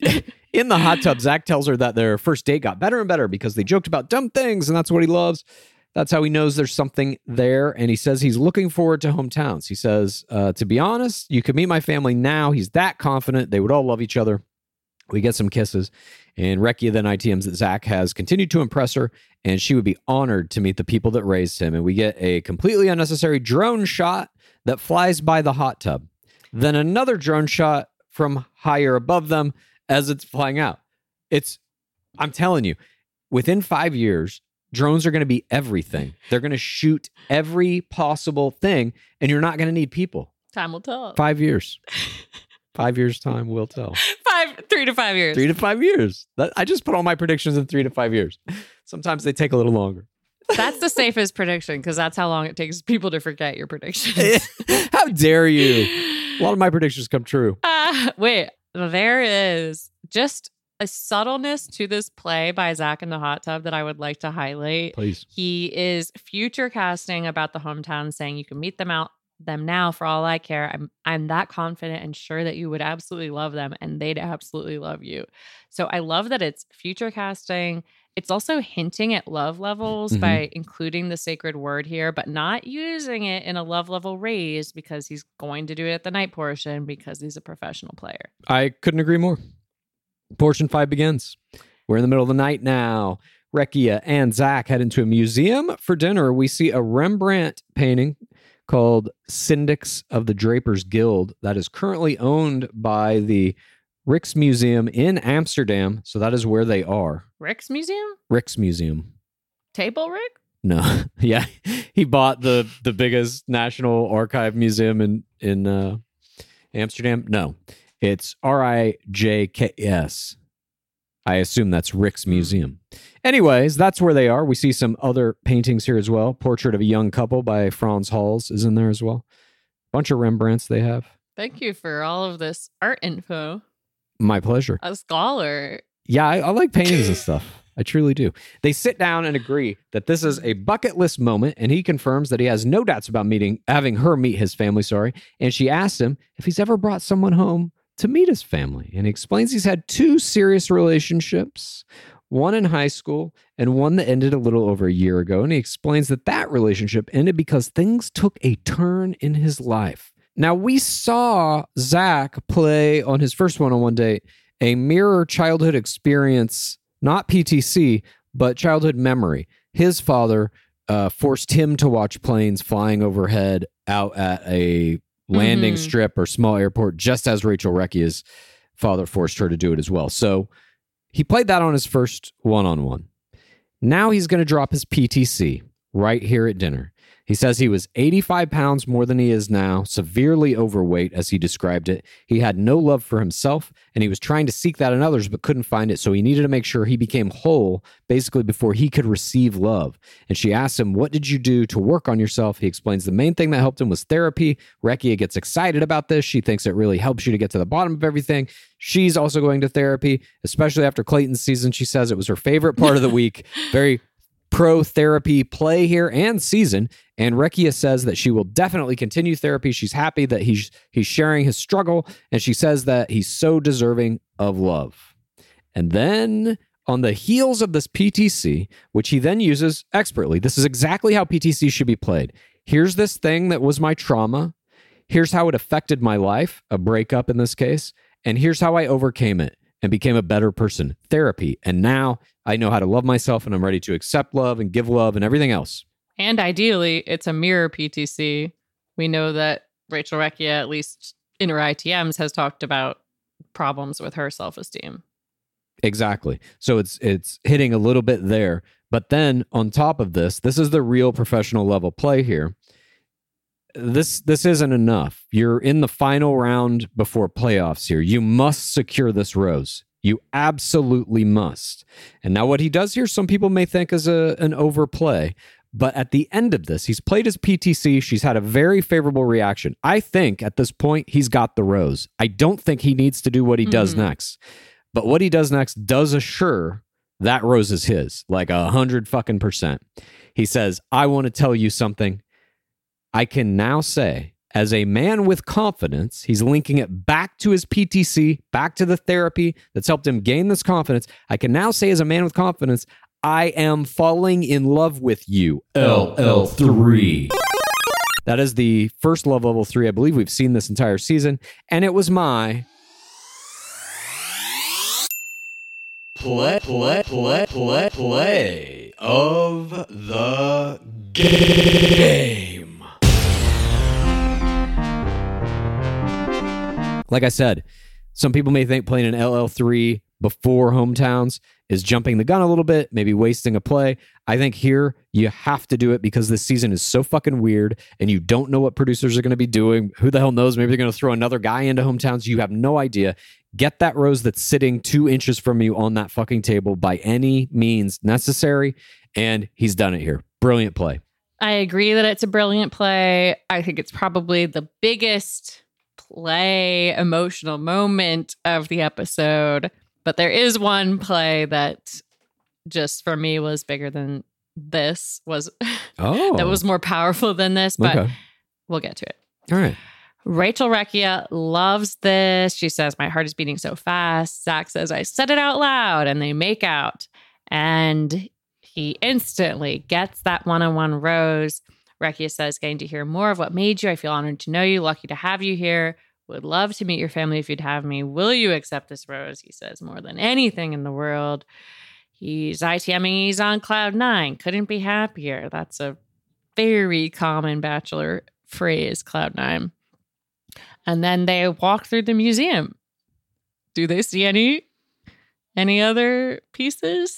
in the hot tub, Zach tells her that their first date got better and better because they joked about dumb things, and that's what he loves. That's how he knows there's something there, and he says he's looking forward to hometowns. He says, uh, to be honest, you could meet my family now. He's that confident. They would all love each other. We get some kisses, and Recchia then I T Ms that Zach has continued to impress her, and she would be honored to meet the people that raised him. And we get a completely unnecessary drone shot that flies by the hot tub. Then another drone shot from higher above them as it's flying out. It's, I'm telling you, within five years, drones are going to be everything. They're going to shoot every possible thing, and you're not going to need people. Time will tell. Five years. Five years' time will tell. Five, three to five years. Three to five years. That, I just put all my predictions in three to five years. Sometimes they take a little longer. That's the safest prediction because that's how long it takes people to forget your predictions. How dare you? A lot of my predictions come true. Uh, wait, there is just a subtleness to this play by Zach in the hot tub that I would like to highlight. Please. He is future casting about the hometown, saying you can meet them out them now for all I care. I'm I'm that confident and sure that you would absolutely love them and they'd absolutely love you. So I love that it's future casting. It's also hinting at love levels mm-hmm. by including the sacred word here, but not using it in a love level raise because he's going to do it at the night portion because he's a professional player. I couldn't agree more. Portion five begins. We're in the middle of the night now. Recchia and Zach head into a museum for dinner. We see a Rembrandt painting called Syndics of the Drapers Guild that is currently owned by the Rijksmuseum in Amsterdam. So that is where they are. Rijksmuseum? Rijksmuseum. Table Rick? No. Yeah. He bought the the biggest National Archive museum in, in uh, Amsterdam. No. It's R I J K S. I assume that's Rijksmuseum. Anyways, that's where they are. We see some other paintings here as well. Portrait of a Young Couple by Frans Hals is in there as well. Bunch of Rembrandts they have. Thank you for all of this art info. My pleasure. A scholar. Yeah, I, I like paintings and stuff. I truly do. They sit down and agree that this is a bucket list moment, and he confirms that he has no doubts about meeting, having her meet his family, sorry. And she asks him if he's ever brought someone home to meet his family. And he explains he's had two serious relationships, one in high school and one that ended a little over a year ago. And he explains that that relationship ended because things took a turn in his life. Now, we saw Zach play on his first one-on-one date a mirror childhood experience, not P T C, but childhood memory. His father uh, forced him to watch planes flying overhead out at a landing mm-hmm. strip or small airport, just as Rachel Recchia's father forced her to do it as well. So he played that on his first one-on-one. Now he's going to drop his P T C right here at dinner. He says he was eighty-five pounds more than he is now, severely overweight, as he described it. He had no love for himself, and he was trying to seek that in others, but couldn't find it. So he needed to make sure he became whole, basically, before he could receive love. And she asks him, what did you do to work on yourself? He explains the main thing that helped him was therapy. Rekia gets excited about this. She thinks it really helps you to get to the bottom of everything. She's also going to therapy, especially after Clayton's season. She says it was her favorite part of the week. Very pro-therapy play here and season. And Rekia says that she will definitely continue therapy. She's happy that he's he's sharing his struggle, and she says that he's so deserving of love. And then on the heels of this P T C, which he then uses expertly, this is exactly how P T C should be played. Here's this thing that was my trauma. Here's how it affected my life, a breakup in this case, and here's how I overcame it and became a better person. Therapy. And now I know how to love myself, and I'm ready to accept love and give love and everything else. And ideally, it's a mirror P T C. We know that Rachel Rekia, at least in her I T Ms, has talked about problems with her self-esteem. Exactly. So it's it's hitting a little bit there. But then on top of this, this is the real professional level play here. This this isn't enough. You're in the final round before playoffs here. You must secure this rose. You absolutely must. And now what he does here, some people may think is a, an overplay. But at the end of this, he's played his P T C. She's had a very favorable reaction. I think at this point, he's got the rose. I don't think he needs to do what he mm-hmm. does next. But what he does next does assure that rose is his, like a hundred fucking percent. He says, I want to tell you something. I can now say, as a man with confidence, he's linking it back to his P T C, back to the therapy that's helped him gain this confidence. I can now say, as a man with confidence, I am falling in love with you. L L three. That is the first love level three. I believe we've seen this entire season. And it was my... Play, play, play, play, play of the game. Like I said, some people may think playing an L L three before hometowns is jumping the gun a little bit, maybe wasting a play. I think here you have to do it because this season is so fucking weird and you don't know what producers are going to be doing. Who the hell knows? Maybe they're going to throw another guy into hometowns. You have no idea. Get that rose that's sitting two inches from you on that fucking table by any means necessary. And he's done it here. Brilliant play. I agree that it's a brilliant play. I think it's probably the biggest play emotional moment of the episode. But there is one play that just for me was bigger than this, was oh. that was more powerful than this, but okay. We'll get to it. All right. Rachel Rekia loves this. She says, my heart is beating so fast. Zach says, I said it out loud, and they make out. And he instantly gets that one-on-one rose. Rekia says, getting to hear more of what made you. I feel honored to know you. Lucky to have you here. Would love to meet your family if you'd have me. Will you accept this rose? He says, more than anything in the world. He's ITMing. He's on cloud nine. Couldn't be happier. That's a very common Bachelor phrase, cloud nine. And then they walk through the museum. Do they see any any other pieces?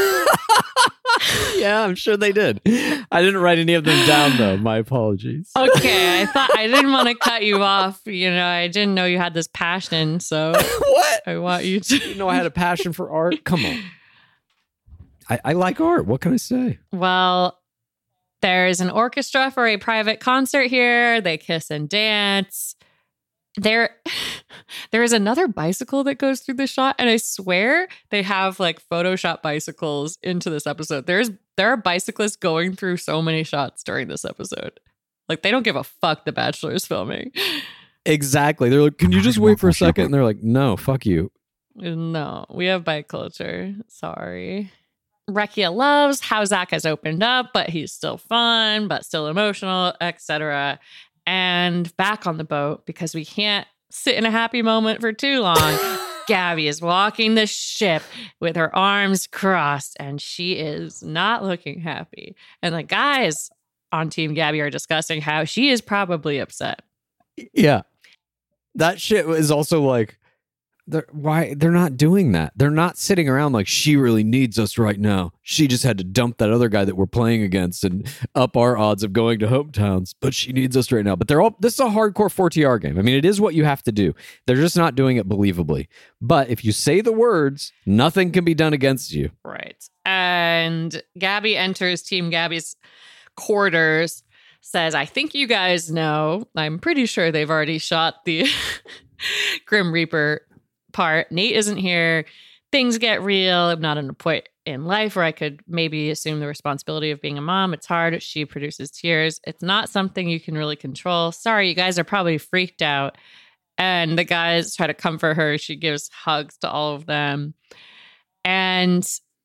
Yeah, I'm sure they did. I didn't write any of them down, though. My apologies. Okay, I thought I didn't want to cut you off. You know, I didn't know you had this passion, so what? I want you to. You know, I had a passion for art. Come on. I, I like art. What can I say? Well, there's an orchestra for a private concert here. They kiss and dance. There, there is another bicycle that goes through the shot, and I swear they have like Photoshop bicycles into this episode. There's there are bicyclists going through so many shots during this episode. Like they don't give a fuck the Bachelor is filming. Exactly. They're like, can you just wait for a second? And they're like, no, fuck you. No, we have bike culture. Sorry. Rekia loves how Zach has opened up, but he's still fun, but still emotional, et cetera. And back on the boat, because we can't sit in a happy moment for too long, Gabby is walking the ship with her arms crossed, and she is not looking happy. And the guys on Team Gabby are discussing how she is probably upset. Yeah. That shit is also like, they're why they're not doing that. They're not sitting around like she really needs us right now. She just had to dump that other guy that we're playing against and up our odds of going to hometowns, but she needs us right now. But they're all this is a hardcore four T R game. I mean, it is what you have to do. They're just not doing it believably. But if you say the words, nothing can be done against you. Right. And Gabby enters Team Gabby's quarters, says, I think you guys know. I'm pretty sure they've already shot the Grim Reaper part. Nate isn't here. Things get real. I'm not in a point in life where I could maybe assume the responsibility of being a mom. It's hard. She produces tears. It's not something you can really control. Sorry, you guys are probably freaked out. And the guys try to comfort her. She gives hugs to all of them. And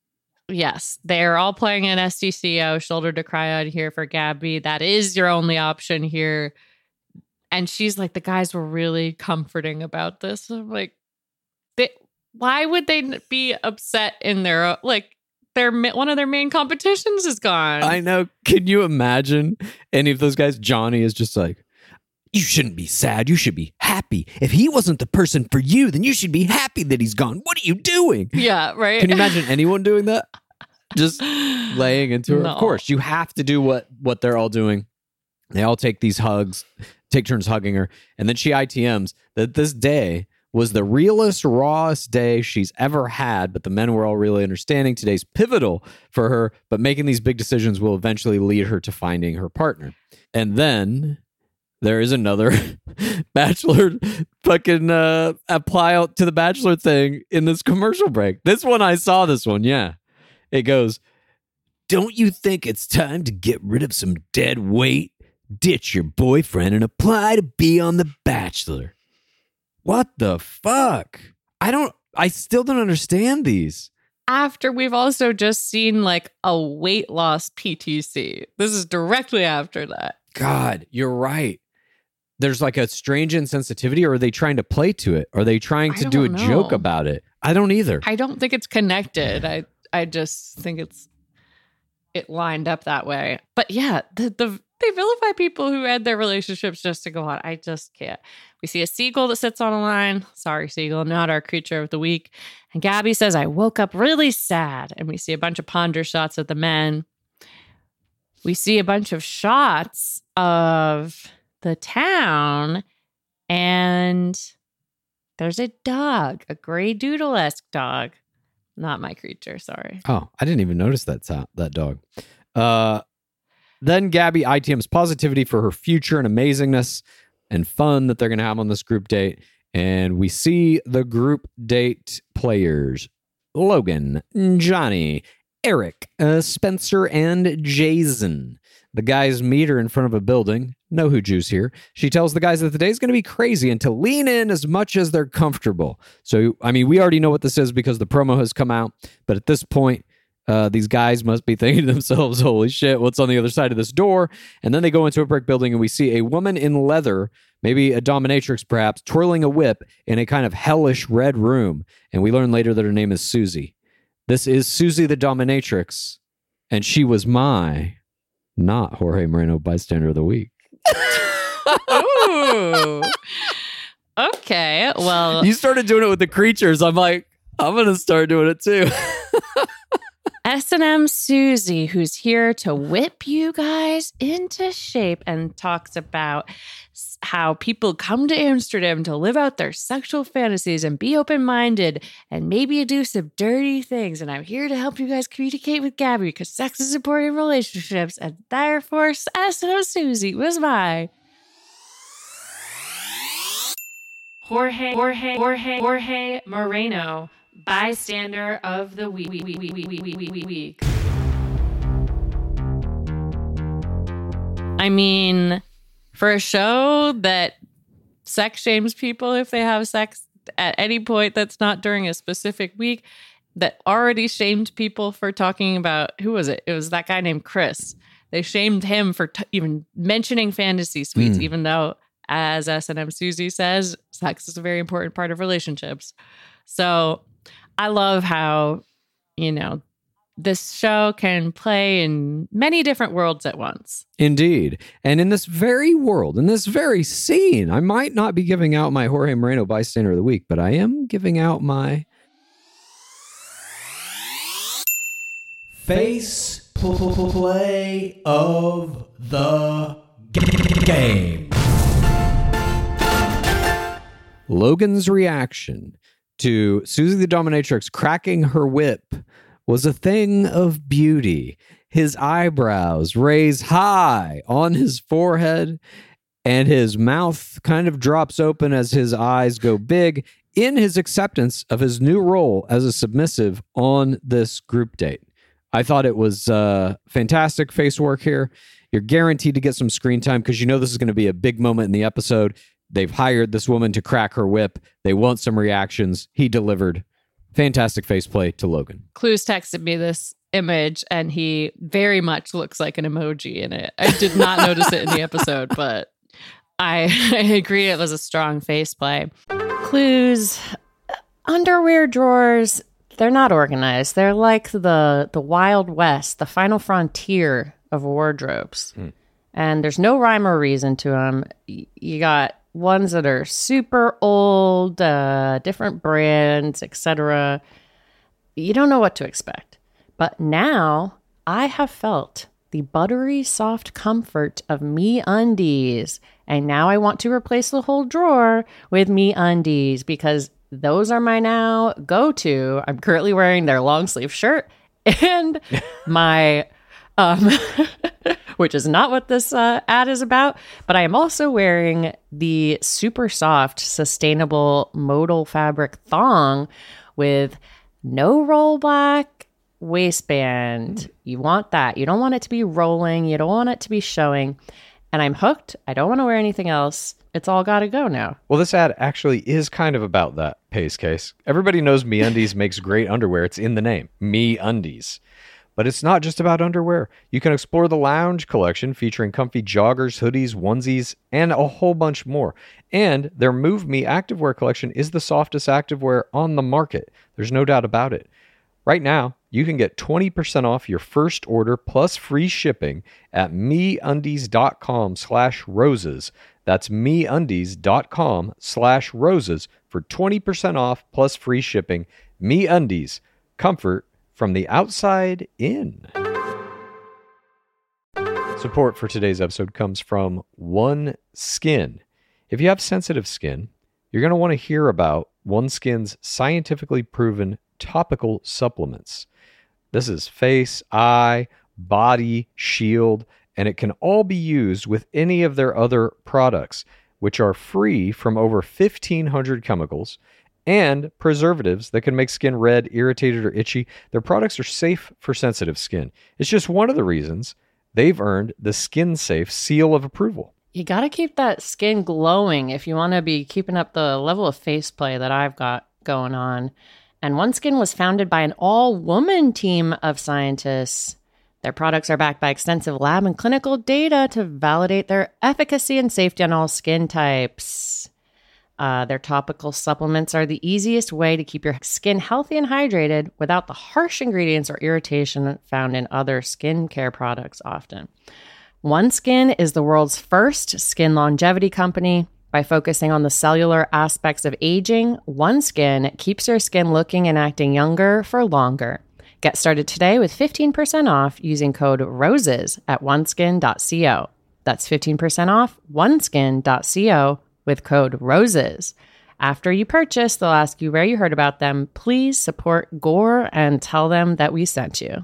yes, they're all playing an S D C O, shoulder to cry on here for Gabby. That is your only option here. And she's like, the guys were really comforting about this. I'm like, they, why would they be upset in their, like, their one of their main competitions is gone? I know. Can you imagine any of those guys? Johnny is just like, you shouldn't be sad. You should be happy. If he wasn't the person for you, then you should be happy that he's gone. What are you doing? Yeah, right. Can you imagine anyone doing that? Just laying into her? No. Of course, you have to do what, what they're all doing. They all take these hugs, take turns hugging her. And then she I T Ms that this day was the realest, rawest day she's ever had. But the men were all really understanding. Today's pivotal for her, but making these big decisions will eventually lead her to finding her partner. And then there is another Bachelor fucking uh, apply out to the Bachelor thing in this commercial break. This one, I saw this one. Yeah. It goes, don't you think it's time to get rid of some dead weight? Ditch your boyfriend and apply to be on The Bachelor. What the fuck? I don't, I still don't understand these. After we've also just seen like a weight loss P T C. This is directly after that. God, you're right. There's like a strange insensitivity, or are they trying to play to it? Are they trying to I do a don't joke know. about it? I don't either. I don't think it's connected. I I just think it's it lined up that way. But yeah, the, the they vilify people who end their relationships just to go on. I just can't. We see a seagull that sits on a line. Sorry, seagull, not our creature of the week. And Gabby says, I woke up really sad. And we see a bunch of ponder shots of the men. We see a bunch of shots of the town, and there's a dog, a gray doodle-esque dog. Not my creature, sorry. Oh, I didn't even notice that to- that dog. Uh, then Gabby I T Ms positivity for her future and amazingness and fun that they're going to have on this group date. And we see the group date players. Logan, Johnny, Eric, uh, Spencer, and Jason. The guys meet her in front of a building. No who juice here. She tells the guys that the day's going to be crazy and to lean in as much as they're comfortable. So, I mean, we already know what this is because the promo has come out. But at this point, uh, these guys must be thinking to themselves, holy shit, what's on the other side of this door? And then they go into a brick building and we see a woman in leather, maybe a dominatrix perhaps, twirling a whip in a kind of hellish red room. And we learn later that her name is Susie. This is Susie the dominatrix. And she was my, not Jorge Moreno bystander of the week. Ooh. Okay, well. You started doing it with the creatures. I'm like, I'm going to start doing it too. S and M Susie, who's here to whip you guys into shape and talks about how people come to Amsterdam to live out their sexual fantasies and be open-minded and maybe do some dirty things. And I'm here to help you guys communicate with Gabby because sex is important in relationships. And therefore, S and M Susie was my Jorge, Jorge, Jorge, Jorge Moreno, bystander of the week. week. I mean, for a show that sex shames people if they have sex at any point that's not during a specific week, that already shamed people for talking about, who was it? It was that guy named Chris. They shamed him for t- even mentioning fantasy suites, mm. even though, as S and M Susie says, sex is a very important part of relationships. So I love how, you know, this show can play in many different worlds at once. Indeed. And in this very world, in this very scene, I might not be giving out my Jorge Moreno Bystander of the Week, but I am giving out my Face play of the game. Logan's reaction to Susie the Dominatrix cracking her whip was a thing of beauty. His eyebrows raised high on his forehead, and his mouth kind of drops open as his eyes go big in his acceptance of his new role as a submissive on this group date. I thought it was uh, fantastic face work here. You're guaranteed to get some screen time because you know this is going to be a big moment in the episode. They've hired this woman to crack her whip. They want some reactions. He delivered. Fantastic face play to Logan. Clues texted me this image, and he very much looks like an emoji in it. I did not notice it in the episode, but I, I agree it was a strong face play. Clues, underwear drawers, they're not organized. They're like the, the Wild West, the final frontier of wardrobes. Hmm. And there's no rhyme or reason to them. You got ones that are super old, uh, different brands, et cetera. You don't know what to expect. But now I have felt the buttery soft comfort of MeUndies. And now I want to replace the whole drawer with MeUndies because those are my now go-to. I'm currently wearing their long sleeve shirt and my... Um, which is not what this uh, ad is about, but I am also wearing the super soft, sustainable modal fabric thong with no rollback waistband. You want that. You don't want it to be rolling. You don't want it to be showing. And I'm hooked. I don't want to wear anything else. It's all got to go now. Well, this ad actually is kind of about that, Pace Case. Everybody knows MeUndies makes great underwear. It's in the name, MeUndies. But it's not just about underwear. You can explore the lounge collection featuring comfy joggers, hoodies, onesies, and a whole bunch more. And their Move Me activewear collection is the softest activewear on the market. There's no doubt about it. Right now, you can get twenty percent off your first order plus free shipping at MeUndies.com slash roses. That's MeUndies.com slash roses for twenty percent off plus free shipping. MeUndies. Comfort from the outside in. Support for today's episode comes from OneSkin. If you have sensitive skin, you're going to want to hear about OneSkin's scientifically proven topical supplements. This is face, eye, body, shield, and it can all be used with any of their other products, which are free from over fifteen hundred chemicals and preservatives that can make skin red, irritated, or itchy. Their products are safe for sensitive skin. It's just one of the reasons they've earned the Skin Safe seal of approval. You got to keep that skin glowing if you want to be keeping up the level of face play that I've got going on. And OneSkin was founded by an all-woman team of scientists. Their products are backed by extensive lab and clinical data to validate their efficacy and safety on all skin types. Uh, their topical supplements are the easiest way to keep your skin healthy and hydrated without the harsh ingredients or irritation found in other skincare products often. OneSkin is the world's first skin longevity company. By focusing on the cellular aspects of aging, OneSkin keeps your skin looking and acting younger for longer. Get started today with fifteen percent off using code ROSES at oneskin dot co. That's fifteen percent off oneskin dot co with code ROSES. After you purchase, they'll ask you where you heard about them. Please support Gore and tell them that we sent you.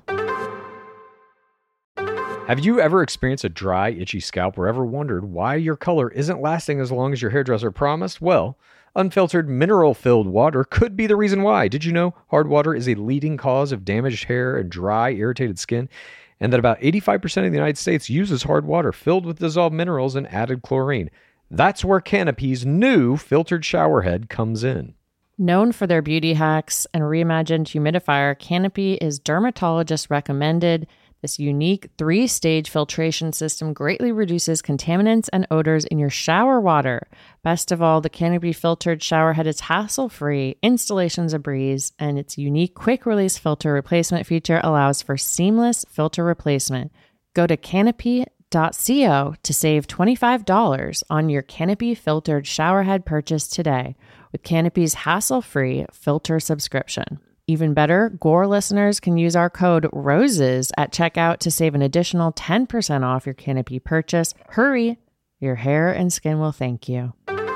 Have you ever experienced a dry, itchy scalp or ever wondered why your color isn't lasting as long as your hairdresser promised? Well, unfiltered, mineral-filled water could be the reason why. Did you know hard water is a leading cause of damaged hair and dry, irritated skin? And that about eighty-five percent of the United States uses hard water filled with dissolved minerals and added chlorine. That's where Canopy's new filtered showerhead comes in. Known for their beauty hacks and reimagined humidifier, Canopy is dermatologist recommended. This unique three-stage filtration system greatly reduces contaminants and odors in your shower water. Best of all, the Canopy filtered shower head is hassle-free, installation's a breeze, and its unique quick-release filter replacement feature allows for seamless filter replacement. Go to canopy dot co to save twenty-five dollars on your Canopy filtered shower head purchase today with Canopy's hassle-free filter subscription. Even better, Gore listeners can use our code ROSES at checkout to save an additional ten percent off your Canopy purchase. Hurry, your hair and skin will thank you.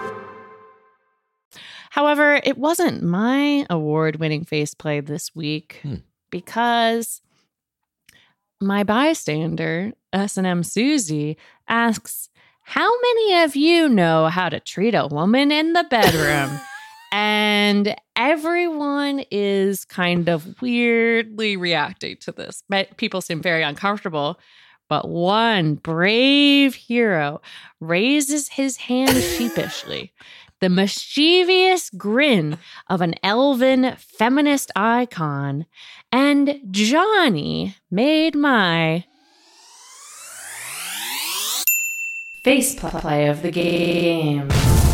However, it wasn't my award-winning faceplay this week hmm. because my bystander, S and M Susie, asks, how many of you know how to treat a woman in the bedroom? And everyone is kind of weirdly reacting to this. But people seem very uncomfortable. But one brave hero raises his hand sheepishly. The mischievous grin of an elven feminist icon. And Johnny made my faceplay of the game.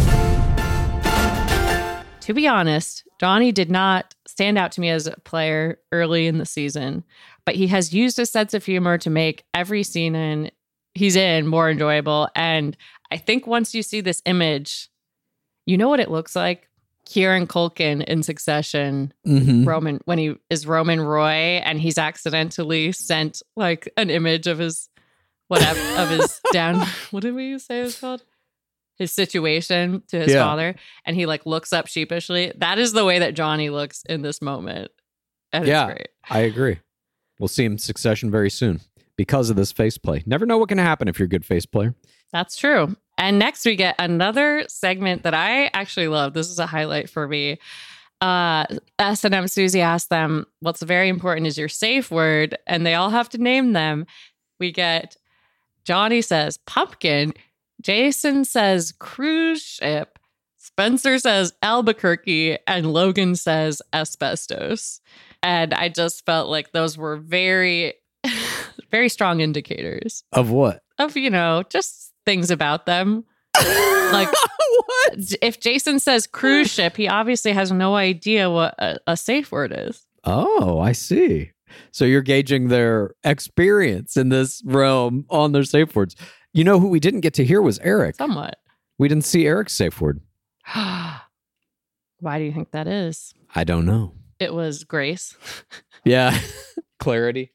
To be honest, Johnny did not stand out to me as a player early in the season, but he has used his sense of humor to make every scene in he's in more enjoyable. And I think once you see this image, you know what it looks like? Kieran Culkin in Succession, mm-hmm. Roman, when he is Roman Roy and he's accidentally sent like an image of his, whatever, of his down, what did we say it was called? His situation to his yeah. father, and he like looks up sheepishly. That is the way that Johnny looks in this moment. And yeah, it's great. I agree. We'll see him in Succession very soon because of this faceplay. Never know what can happen if you're a good face player. That's true. And next we get another segment that I actually love. This is a highlight for me. Uh, S and M Susie asked them, what's very important is your safe word, and they all have to name them. We get Johnny says pumpkin. Jason says cruise ship, Spencer says Albuquerque, and Logan says asbestos. And I just felt like those were very, very strong indicators. Of what? Of, you know, just things about them. Like, what? If Jason says cruise ship, he obviously has no idea what a, a safe word is. Oh, I see. So you're gauging their experience in this realm on their safe words. You know who we didn't get to hear was Eric. Somewhat. We didn't see Eric's safe word. Why do you think that is? I don't know. It was grace. Yeah. Clarity.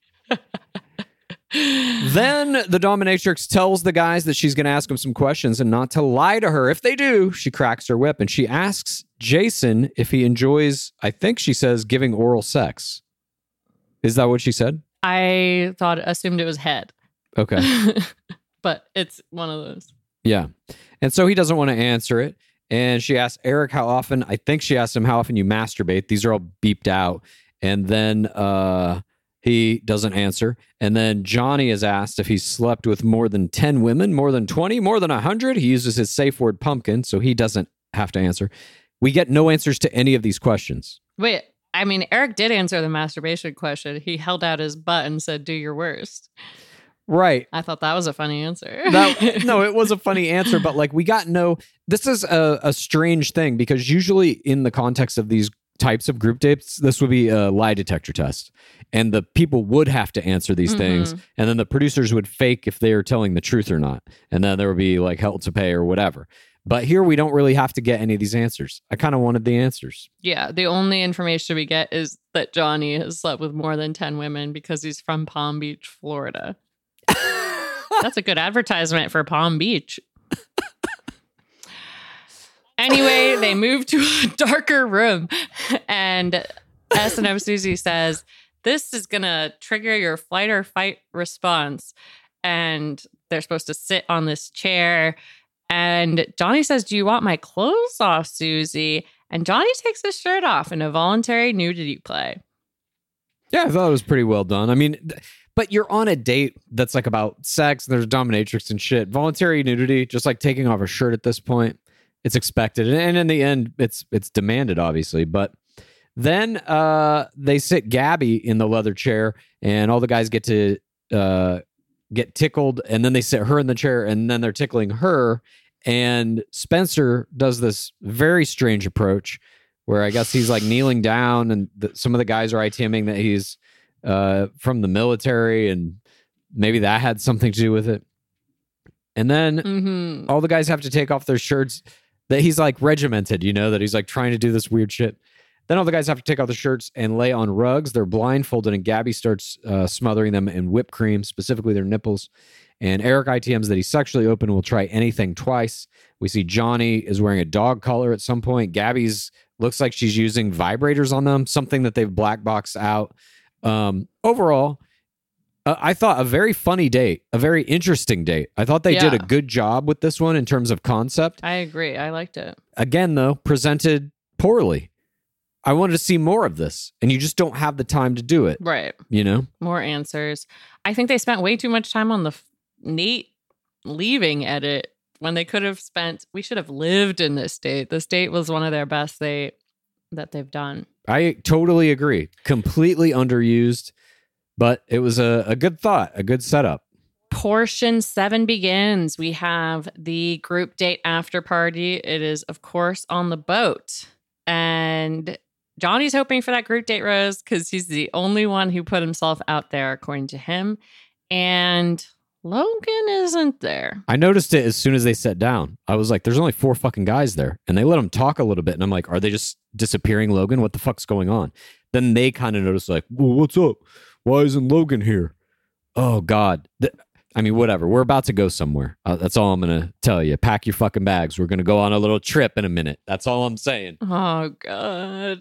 Then the dominatrix tells the guys that she's going to ask them some questions and not to lie to her. If they do, she cracks her whip and she asks Jason if he enjoys, I think she says, giving oral sex. Is that what she said? I thought, assumed it was head. Okay. But it's one of those. Yeah. And so he doesn't want to answer it. And she asks Eric how often, I think she asked him how often you masturbate. These are all beeped out. And then uh, he doesn't answer. And then Johnny is asked if he's slept with more than ten women, more than twenty, more than one hundred. He uses his safe word pumpkin, so he doesn't have to answer. We get no answers to any of these questions. Wait, I mean, Eric did answer the masturbation question. He held out his butt and said, do your worst. Right. I thought that was a funny answer. that, no, it was a funny answer, but like we got no, this is a, a strange thing because usually in the context of these types of group dates, this would be a lie detector test. And the people would have to answer these mm-hmm. things. And then the producers would fake if they are telling the truth or not. And then there would be like hell to pay or whatever. But here we don't really have to get any of these answers. I kind of wanted the answers. Yeah, the only information we get is that Johnny has slept with more than ten women because he's from Palm Beach, Florida. That's a good advertisement for Palm Beach. Anyway, they move to a darker room and S and M Susie says, this is going to trigger your flight or fight response. And they're supposed to sit on this chair. And Johnny says, do you want my clothes off, Susie? And Johnny takes his shirt off in a voluntary nudity play. Yeah, I thought it was pretty well done. I mean, th- but you're on a date that's like about sex. There's dominatrix and shit. Voluntary nudity, just like taking off a shirt at this point, it's expected. And in the end, it's it's demanded, obviously. But then uh, they sit Gabby in the leather chair and all the guys get to uh, get tickled, and then they sit her in the chair, and then they're tickling her. And Spencer does this very strange approach where I guess he's like kneeling down, and the, some of the guys are ITMing that he's uh, from the military, and maybe that had something to do with it. And then Mm-hmm. all the guys have to take off their shirts. That he's like regimented, you know, that he's like trying to do this weird shit. Then all the guys have to take off their shirts and lay on rugs. They're blindfolded, and Gabby starts uh, smothering them in whipped cream, specifically their nipples. And Eric I T Ms that he's sexually open, will try anything twice. We see Johnny is wearing a dog collar at some point. Gabby's looks like she's using vibrators on them, something that they've black boxed out. Um, overall, uh, I thought a very funny date, a very interesting date. I thought they Yeah. did a good job with this one in terms of concept. I agree. I liked it. Again, though, presented poorly. I wanted to see more of this, and you just don't have the time to do it, Right. you know? More answers. I think they spent way too much time on the f- Nate leaving edit when they could have spent, we should have lived in this date. This date was one of their best they that they've done. I totally agree. Completely underused, but it was a, a good thought, a good setup. Portion seven begins. We have the group date after party. It is, of course, on the boat. And Johnny's hoping for that group date rose because he's the only one who put himself out there, according to him. And Logan isn't there. I noticed it as soon as they sat down. I was like, there's only four fucking guys there. And they let them talk a little bit. And I'm like, are they just disappearing Logan? What the fuck's going on? Then they kind of noticed like, well, what's up? Why isn't Logan here? Oh, God. Th- I mean, whatever. We're about to go somewhere. Uh, that's all I'm going to tell you. Pack your fucking bags. We're going to go on a little trip in a minute. That's all I'm saying. Oh, God.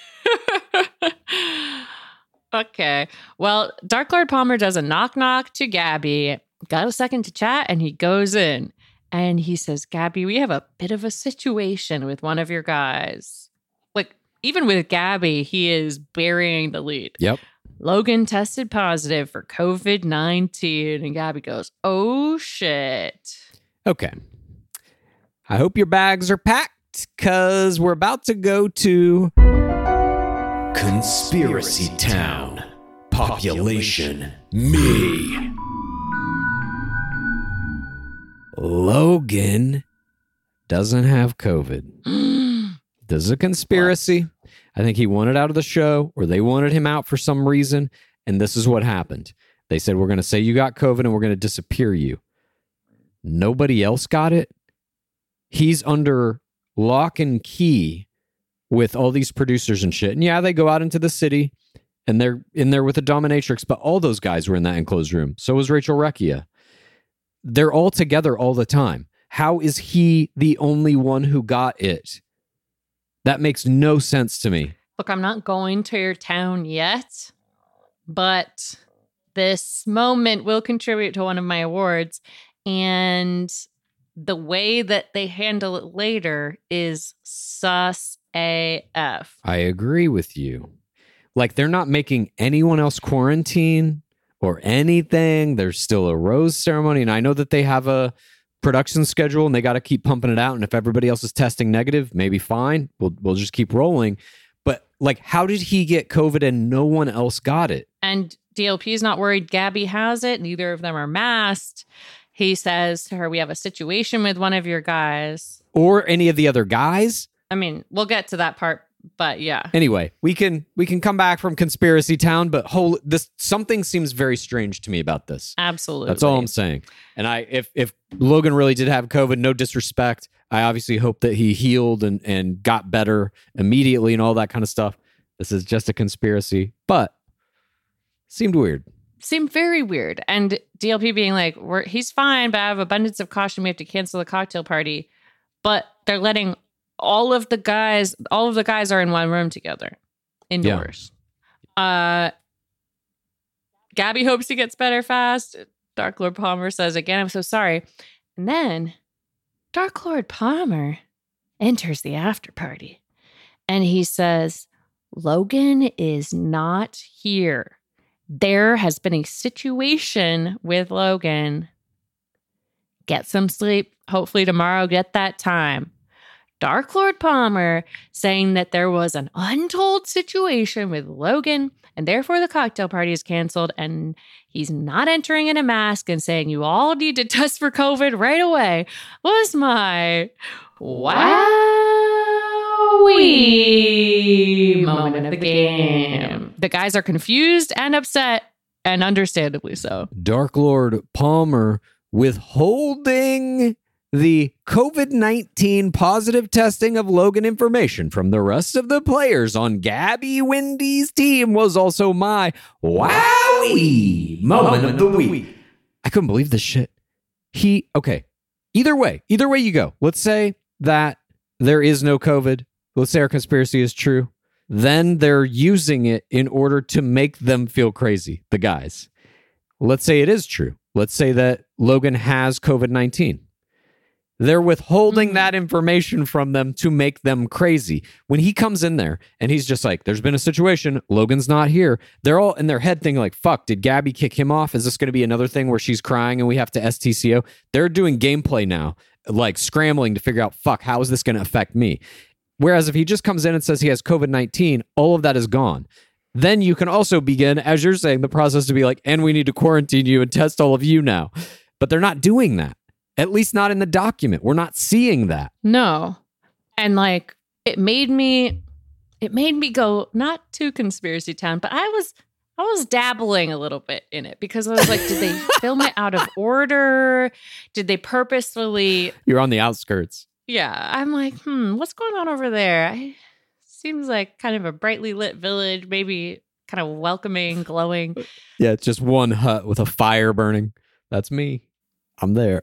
Okay. Well, Dark Lord Palmer does a knock knock to Gabby. Got a second to chat, and he goes in. And he says, Gabby, we have a bit of a situation with one of your guys. Like, even with Gabby, he is burying the lead. Yep. Logan tested positive for covid nineteen. And Gabby goes, oh, shit. Okay. I hope your bags are packed because we're about to go to Conspiracy Town. Population me. Logan doesn't have COVID. This is a conspiracy. I think he wanted out of the show, or they wanted him out for some reason, and this is what happened. They said, we're going to say you got COVID and we're going to disappear you. Nobody else got it. He's under lock and key with all these producers and shit. And yeah, they go out into the city and they're in there with a dominatrix, but all those guys were in that enclosed room. So was Rachel Recchia. They're all together all the time. How is he the only one who got it? That makes no sense to me. Look, I'm not going to your town yet, but this moment will contribute to one of my awards. And the way that they handle it later is sus A F. I agree with you. Like, they're not making anyone else quarantine or anything. There's still a rose ceremony. And I know that they have a production schedule and they got to keep pumping it out. And if everybody else is testing negative, maybe fine. We'll we'll just keep rolling. But like, how did he get COVID and no one else got it? And D L P is not worried Gabby has it. Neither of them are masked. He says to her, we have a situation with one of your guys. Or any of the other guys? I mean, we'll get to that part, but yeah. Anyway, we can we can come back from Conspiracy Town, but whole this something seems very strange to me about this. Absolutely. That's all I'm saying. And I if if Logan really did have COVID, no disrespect, I obviously hope that he healed and, and got better immediately and all that kind of stuff. This is just a conspiracy, but seemed weird. Seemed very weird. And D L P being like, We're, he's fine, but I have abundance of caution. We have to cancel the cocktail party. But they're letting all of the guys, all of the guys are in one room together, indoors. Yeah. Uh, Gabby hopes he gets better fast. Dark Lord Palmer says, again, I'm so sorry. And then Dark Lord Palmer enters the after party. And he says, Logan is not here. There has been a situation with Logan. Get some sleep. Hopefully tomorrow, get that time. Dark Lord Palmer saying that there was an untold situation with Logan and therefore the cocktail party is canceled and he's not entering in a mask and saying you all need to test for COVID right away was my wowee moment of the game. The guys are confused and upset, and understandably so. Dark Lord Palmer withholding the COVID nineteen positive testing of Logan information from the rest of the players on Gabby Wendy's team was also my wowie moment of the week. I couldn't believe this shit. He, okay, either way, either way you go. Let's say that there is no COVID. Let's say our conspiracy is true. Then they're using it in order to make them feel crazy, the guys. Let's say it is true. Let's say that Logan has COVID nineteen. They're withholding that information from them to make them crazy. When he comes in there and he's just like, there's been a situation, Logan's not here. They're all in their head thinking like, fuck, did Gabby kick him off? Is this going to be another thing where she's crying and we have to S T C O? They're doing gameplay now, like scrambling to figure out, fuck, how is this going to affect me? Whereas if he just comes in and says he has COVID nineteen, all of that is gone. Then you can also begin, as you're saying, the process to be like, and we need to quarantine you and test all of you now. But they're not doing that. At least not in the document. We're not seeing that. No. And like, it made me, it made me go, not to conspiracy town, but I was, I was dabbling a little bit in it because I was like, did they film it out of order? Did they purposefully? You're on the outskirts. Yeah. I'm like, hmm, what's going on over there? I, seems like kind of a brightly lit village, maybe kind of welcoming, glowing. Yeah, it's just one hut with a fire burning. That's me. I'm there.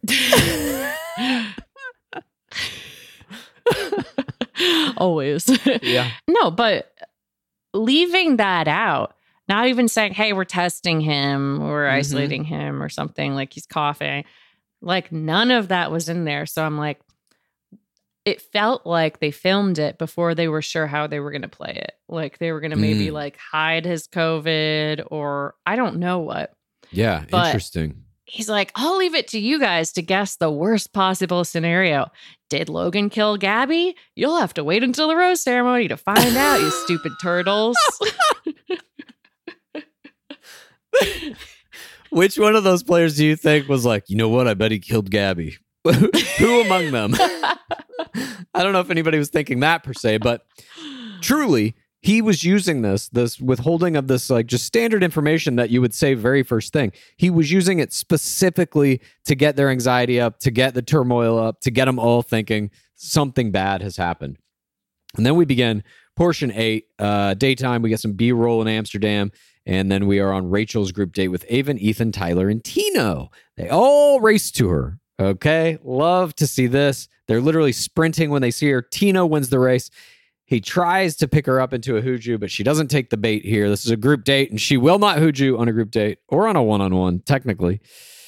Always. Yeah. No, but leaving that out, not even saying, hey, we're testing him, we're mm-hmm. isolating him or something, like he's coughing. Like none of that was in there. So I'm like, it felt like they filmed it before they were sure how they were going to play it. Like they were going to maybe mm. like hide his COVID or I don't know what. Yeah, but interesting. He's like, I'll leave it to you guys to guess the worst possible scenario. Did Logan kill Gabby? You'll have to wait until the rose ceremony to find out, you stupid turtles. Which one of those players do you think was like, you know what? I bet he killed Gabby. Who among them? I don't know if anybody was thinking that per se, but truly, he was using this, this withholding of this, like just standard information that you would say very first thing. He was using it specifically to get their anxiety up, to get the turmoil up, to get them all thinking something bad has happened. And then we begin portion eight, uh, daytime. We get some B-roll in Amsterdam. And then we are on Rachel's group date with Avon, Ethan, Tyler, and Tino. They all race to her. Okay, love to see this. They're literally sprinting when they see her. Tino wins the race. He tries to pick her up into a hooju, but she doesn't take the bait here. This is a group date, and she will not hooju on a group date or on a one-on-one, technically.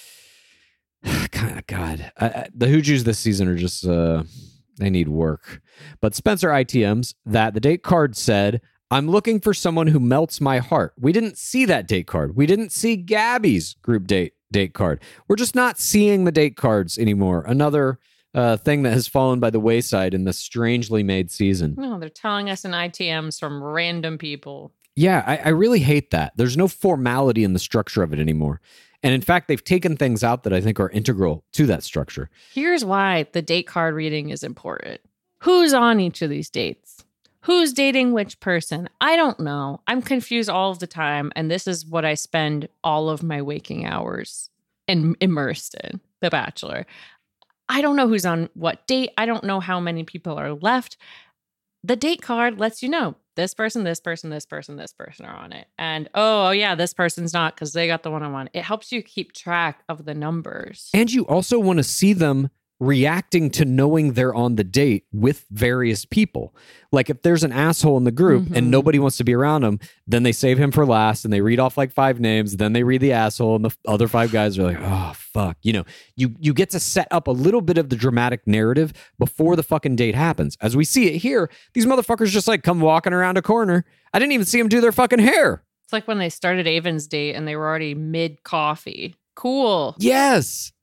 God, God. I, I, the hoojus this season are just, uh, they need work. But Spencer I T Ms that the date card said, I'm looking for someone who melts my heart. We didn't see that date card. We didn't see Gabby's group date date card. We're just not seeing the date cards anymore. Another uh, thing that has fallen by the wayside in this strangely made season. No, they're telling us in I T Ms from random people. Yeah, I, I really hate that. There's no formality in the structure of it anymore. And in fact, they've taken things out that I think are integral to that structure. Here's why the date card reading is important. Who's on each of these dates? Who's dating which person? I don't know. I'm confused all of the time. And this is what I spend all of my waking hours in, immersed in, The Bachelor. I don't know who's on what date. I don't know how many people are left. The date card lets you know this person, this person, this person, this person are on it. And, oh, oh yeah, this person's not because they got the one-on-one. It helps you keep track of the numbers. And you also want to see them reacting to knowing they're on the date with various people. Like if there's an asshole in the group mm-hmm. and nobody wants to be around him, then they save him for last and they read off like five names. Then they read the asshole and the other five guys are like, oh, fuck. You know, you, you get to set up a little bit of the dramatic narrative before the fucking date happens. As we see it here, these motherfuckers just like come walking around a corner. I didn't even see them do their fucking hair. It's like when they started Avon's date and they were already mid coffee. Cool. Yes.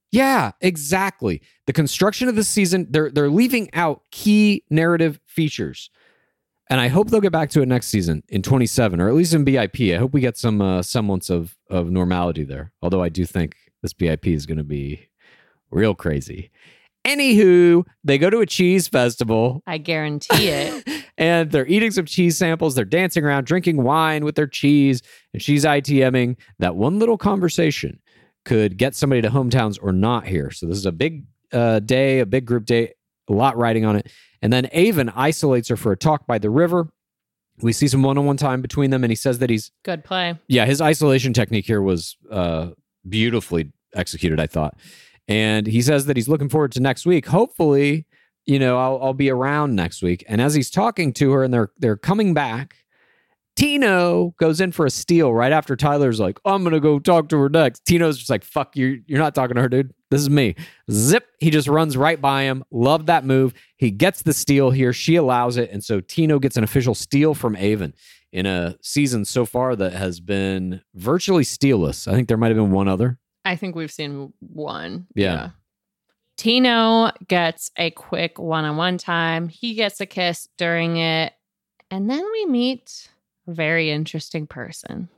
Yeah, exactly. The construction of the season, they're they're leaving out key narrative features. And I hope they'll get back to it next season in twenty-seven, or at least in B I P. I hope we get some uh, semblance of, of normality there. Although I do think this B I P is going to be real crazy. Anywho, they go to a cheese festival. I guarantee it. And they're eating some cheese samples. They're dancing around, drinking wine with their cheese. And she's ITMing that one little conversation could get somebody to hometowns or not here. So this is a big uh, day, a big group day, a lot riding on it. And then Avon isolates her for a talk by the river. We see some one-on-one time between them, and he says that he's... Good play. Yeah, his isolation technique here was uh, beautifully executed, I thought. And he says that he's looking forward to next week. Hopefully, you know, I'll, I'll be around next week. And as he's talking to her and they're they're coming back, Tino goes in for a steal right after Tyler's like, I'm going to go talk to her next. Tino's just like, fuck, you, you're not talking to her, dude. This is me. Zip. He just runs right by him. Love that move. He gets the steal here. She allows it. And so Tino gets an official steal from Avon in a season so far that has been virtually stealless. I think there might have been one other. I think we've seen one. Yeah. yeah. Tino gets a quick one-on-one time. He gets a kiss during it. And then we meet a very interesting person.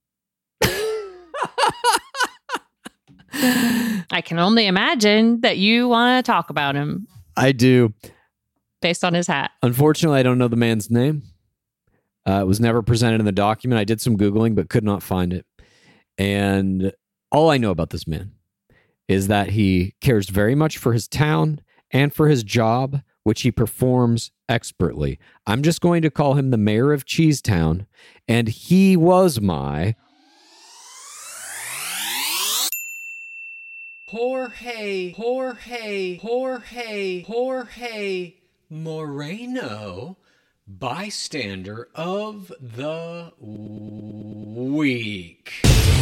I can only imagine that you want to talk about him. I do. Based on his hat. Unfortunately, I don't know the man's name. Uh, it was never presented in the document. I did some Googling, but could not find it. And all I know about this man is that he cares very much for his town and for his job, which he performs expertly. I'm just going to call him the mayor of Cheesetown, and he was my... Jorge, Jorge, Jorge, Jorge Moreno, bystander of the week.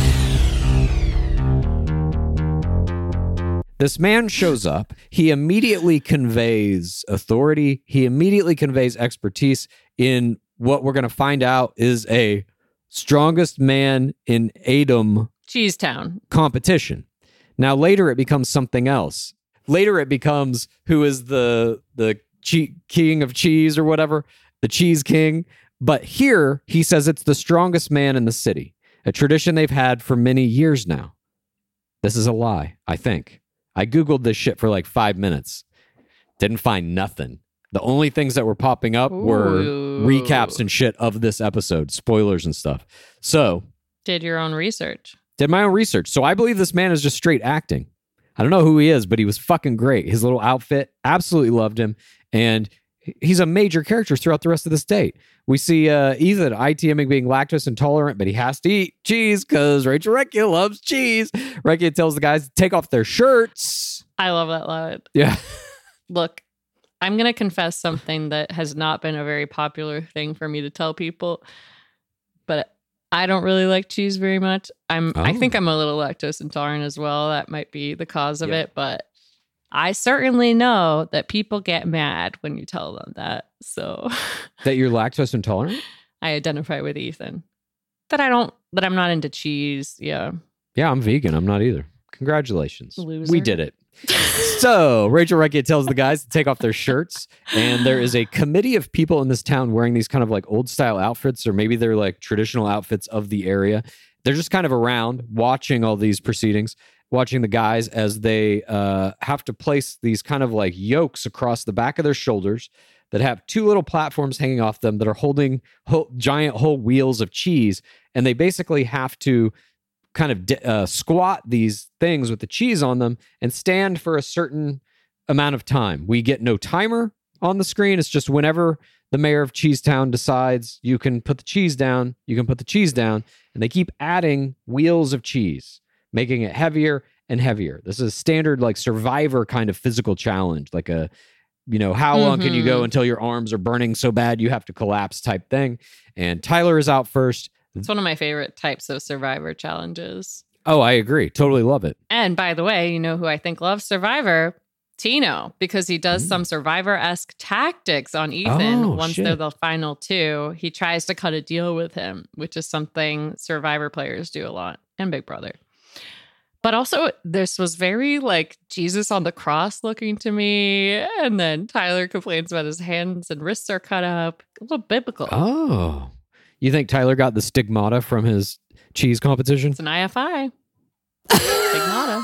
This man shows up. He immediately conveys authority. He immediately conveys expertise in what we're going to find out is a strongest man in Adom Cheesetown competition. Now, later it becomes something else. Later it becomes who is the the che- king of cheese or whatever, the cheese king. But here he says it's the strongest man in the city, a tradition they've had for many years now. This is a lie, I think. I Googled this shit for like five minutes. Didn't find nothing. The only things that were popping up Ooh. were recaps and shit of this episode, spoilers and stuff. So, did your own research. Did my own research. So I believe this man is just straight acting. I don't know who he is, but he was fucking great. His little outfit, absolutely loved him. And he's a major character throughout the rest of this date. We see uh, Ethan ITMing being lactose intolerant, but he has to eat cheese because Rachel Recchia loves cheese. Recchia tells the guys to take off their shirts. I love that line. Yeah. Look, I'm going to confess something that has not been a very popular thing for me to tell people, but I don't really like cheese very much. I'm. Oh. I think I'm a little lactose intolerant as well. That might be the cause of Yeah. it, but I certainly know that people get mad when you tell them that. So That you're lactose intolerant? I identify with Ethan. That I don't, that I'm not into cheese. Yeah. Yeah, I'm vegan. I'm not either. Congratulations. Loser. We did it. So Rachel Recchia tells the guys to take off their shirts, and there is a committee of people in this town wearing these kind of like old style outfits, or maybe they're like traditional outfits of the area. They're just kind of around watching all these proceedings, watching the guys as they uh, have to place these kind of like yokes across the back of their shoulders that have two little platforms hanging off them that are holding whole, giant whole wheels of cheese. And they basically have to kind of uh, squat these things with the cheese on them and stand for a certain amount of time. We get no timer on the screen. It's just whenever the mayor of Cheesetown decides you can put the cheese down, you can put the cheese down, and they keep adding wheels of cheese, making it heavier and heavier. This is a standard like Survivor kind of physical challenge, like a, you know, how mm-hmm. long can you go until your arms are burning so bad you have to collapse type thing. And Tyler is out first. It's one of my favorite types of Survivor challenges. Oh, I agree. Totally love it. And by the way, you know who I think loves Survivor? Tino, because he does mm. some Survivor-esque tactics on Ethan. Oh, once shit. they're the final two, he tries to cut a deal with him, which is something Survivor players do a lot, and Big Brother. But also, this was very like Jesus on the cross looking to me. And then Tyler complains about his hands and wrists are cut up. A little biblical. Oh. You think Tyler got the stigmata from his cheese competition? It's an I F I. Stigmata.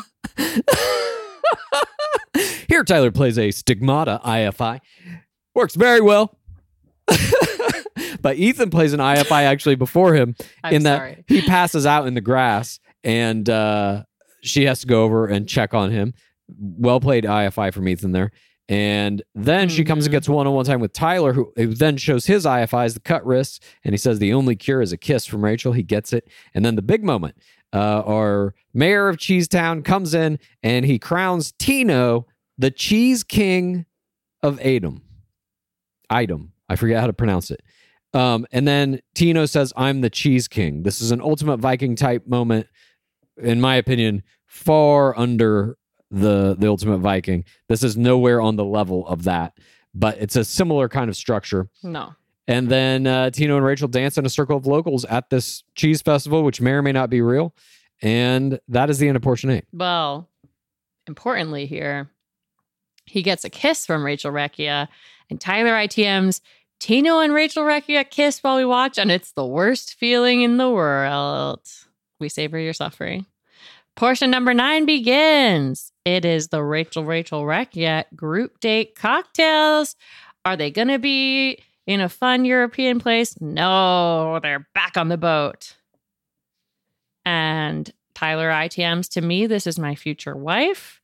Here, Tyler plays a stigmata I F I. Works very well. But Ethan plays an I F I actually before him. I'm in that sorry. he passes out in the grass and uh, she has to go over and check on him. Well played I F I from Ethan there. And then mm-hmm. she comes and gets one-on-one time with Tyler, who, who then shows his I F Is, the cut wrists, and he says the only cure is a kiss from Rachel. He gets it. And then the big moment, uh, our mayor of Cheesetown comes in and he crowns Tino the Cheese King of Edom. Idom. I forget how to pronounce it. Um, and then Tino says, I'm the Cheese King. This is an Ultimate Viking type moment, in my opinion, far under the, the Ultimate Viking. This is nowhere on the level of that, but it's a similar kind of structure. No. And then uh, Tino and Rachel dance in a circle of locals at this cheese festival, which may or may not be real. And that is the end of portion eight. Well, importantly here, he gets a kiss from Rachel Recchia, and Tyler I T Ms Tino and Rachel Recchia kiss while we watch, and it's the worst feeling in the world. We savor your suffering. Portion number nine begins. It is the Rachel Rachel Recchia group date cocktails. Are they going to be in a fun European place? No, they're back on the boat. And Tyler I T Ms to me, this is my future wife.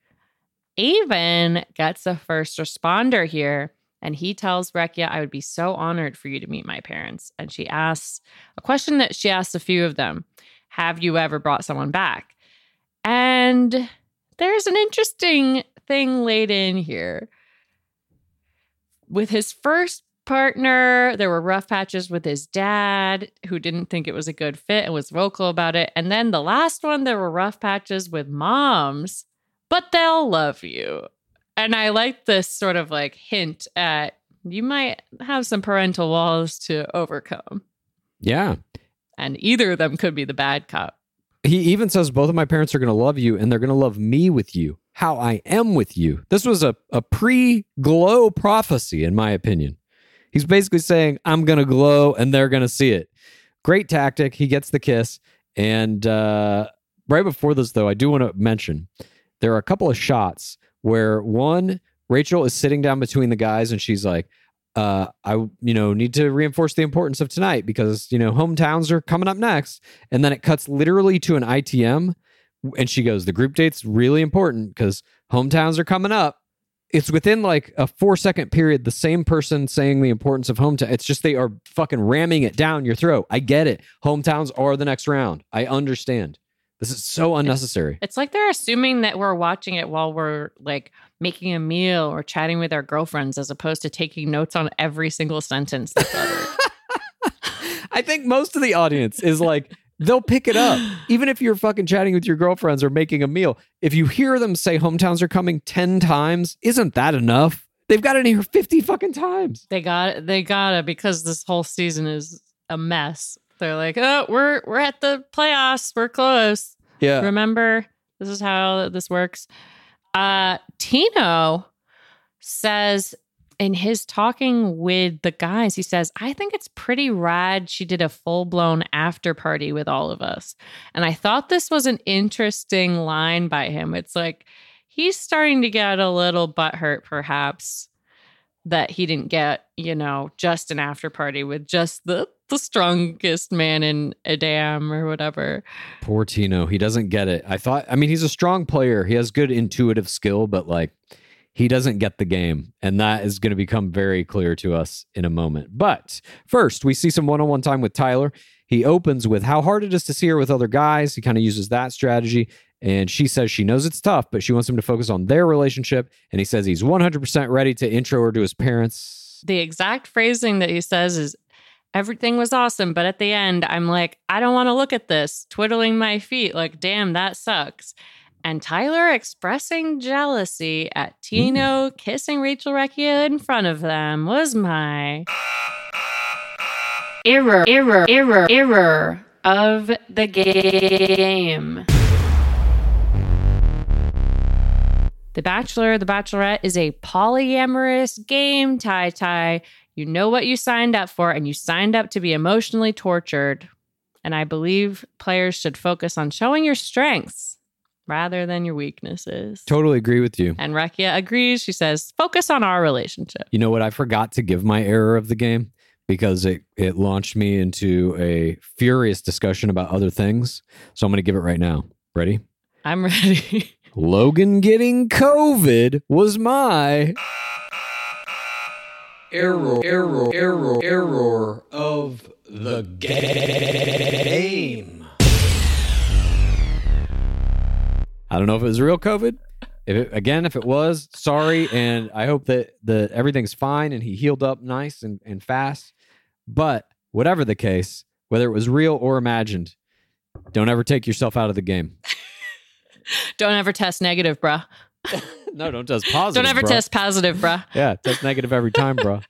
Avon gets a first responder here. And he tells Recchia, I would be so honored for you to meet my parents. And she asks a question that she asks a few of them. Have you ever brought someone back? And there's an interesting thing laid in here. With his first partner, there were rough patches with his dad, who didn't think it was a good fit and was vocal about it. And then the last one, there were rough patches with moms, but they'll love you. And I like this sort of like hint at you might have some parental walls to overcome. Yeah. And either of them could be the bad cop. He even says both of my parents are going to love you and they're going to love me with you, how I am with you. This was a, a pre-glow prophecy, in my opinion. He's basically saying, I'm going to glow and they're going to see it. Great tactic. He gets the kiss. And uh, right before this, though, I do want to mention there are a couple of shots where one, Rachel is sitting down between the guys and she's like, uh, I, you know, need to reinforce the importance of tonight because, you know, hometowns are coming up next. And then it cuts literally to an I T M and she goes, the group date's really important because hometowns are coming up. It's within like a four second period, the same person saying the importance of hometown. It's just they are fucking ramming it down your throat. I get it. Hometowns are the next round. I understand. This is so unnecessary. It's, it's like they're assuming that we're watching it while we're like making a meal or chatting with our girlfriends as opposed to taking notes on every single sentence that's uttered. I think most of the audience is like, they'll pick it up. Even if you're fucking chatting with your girlfriends or making a meal, if you hear them say hometowns are coming ten times, isn't that enough? They've got it in here fifty fucking times. They got it. They got it because this whole season is a mess. They're like, oh, we're we're at the playoffs. We're close. Yeah. Remember, this is how this works. Uh, Tino says in his talking with the guys, he says, I think it's pretty rad she did a full-blown after party with all of us. And I thought this was an interesting line by him. It's like he's starting to get a little butthurt, perhaps, that he didn't get, you know, just an after party with just the the strongest man in Edam or whatever. Poor Tino. He doesn't get it. I thought, I mean, he's a strong player. He has good intuitive skill, but like he doesn't get the game. And that is going to become very clear to us in a moment. But first, we see some one-on-one time with Tyler. He opens with how hard it is to see her with other guys. He kind of uses that strategy. And she says she knows it's tough, but she wants him to focus on their relationship. And he says he's one hundred percent ready to intro her to his parents. The exact phrasing that he says is, everything was awesome, but at the end, I'm like, I don't want to look at this, twiddling my feet, like, damn, that sucks. And Tyler expressing jealousy at Tino mm. kissing Rachel Recchia in front of them was my error, error, error, error of the game. The Bachelor, The Bachelorette is a polyamorous game, Tai Tai. You know what you signed up for, and you signed up to be emotionally tortured. And I believe players should focus on showing your strengths rather than your weaknesses. Totally agree with you. And Rekia agrees. She says, focus on our relationship. You know what? I forgot to give my error of the game because it, it launched me into a furious discussion about other things. So I'm going to give it right now. Ready? I'm ready. Logan getting COVID was my error, error, error, error of the game. I don't know if it was real COVID. If it, again, if it was, sorry, and I hope that the everything's fine and he healed up nice and, and fast. But whatever the case, whether it was real or imagined, don't ever take yourself out of the game. Don't ever test negative, bruh. No, don't test positive. Don't ever bruh. test positive, bruh. Yeah, test negative every time, bruh.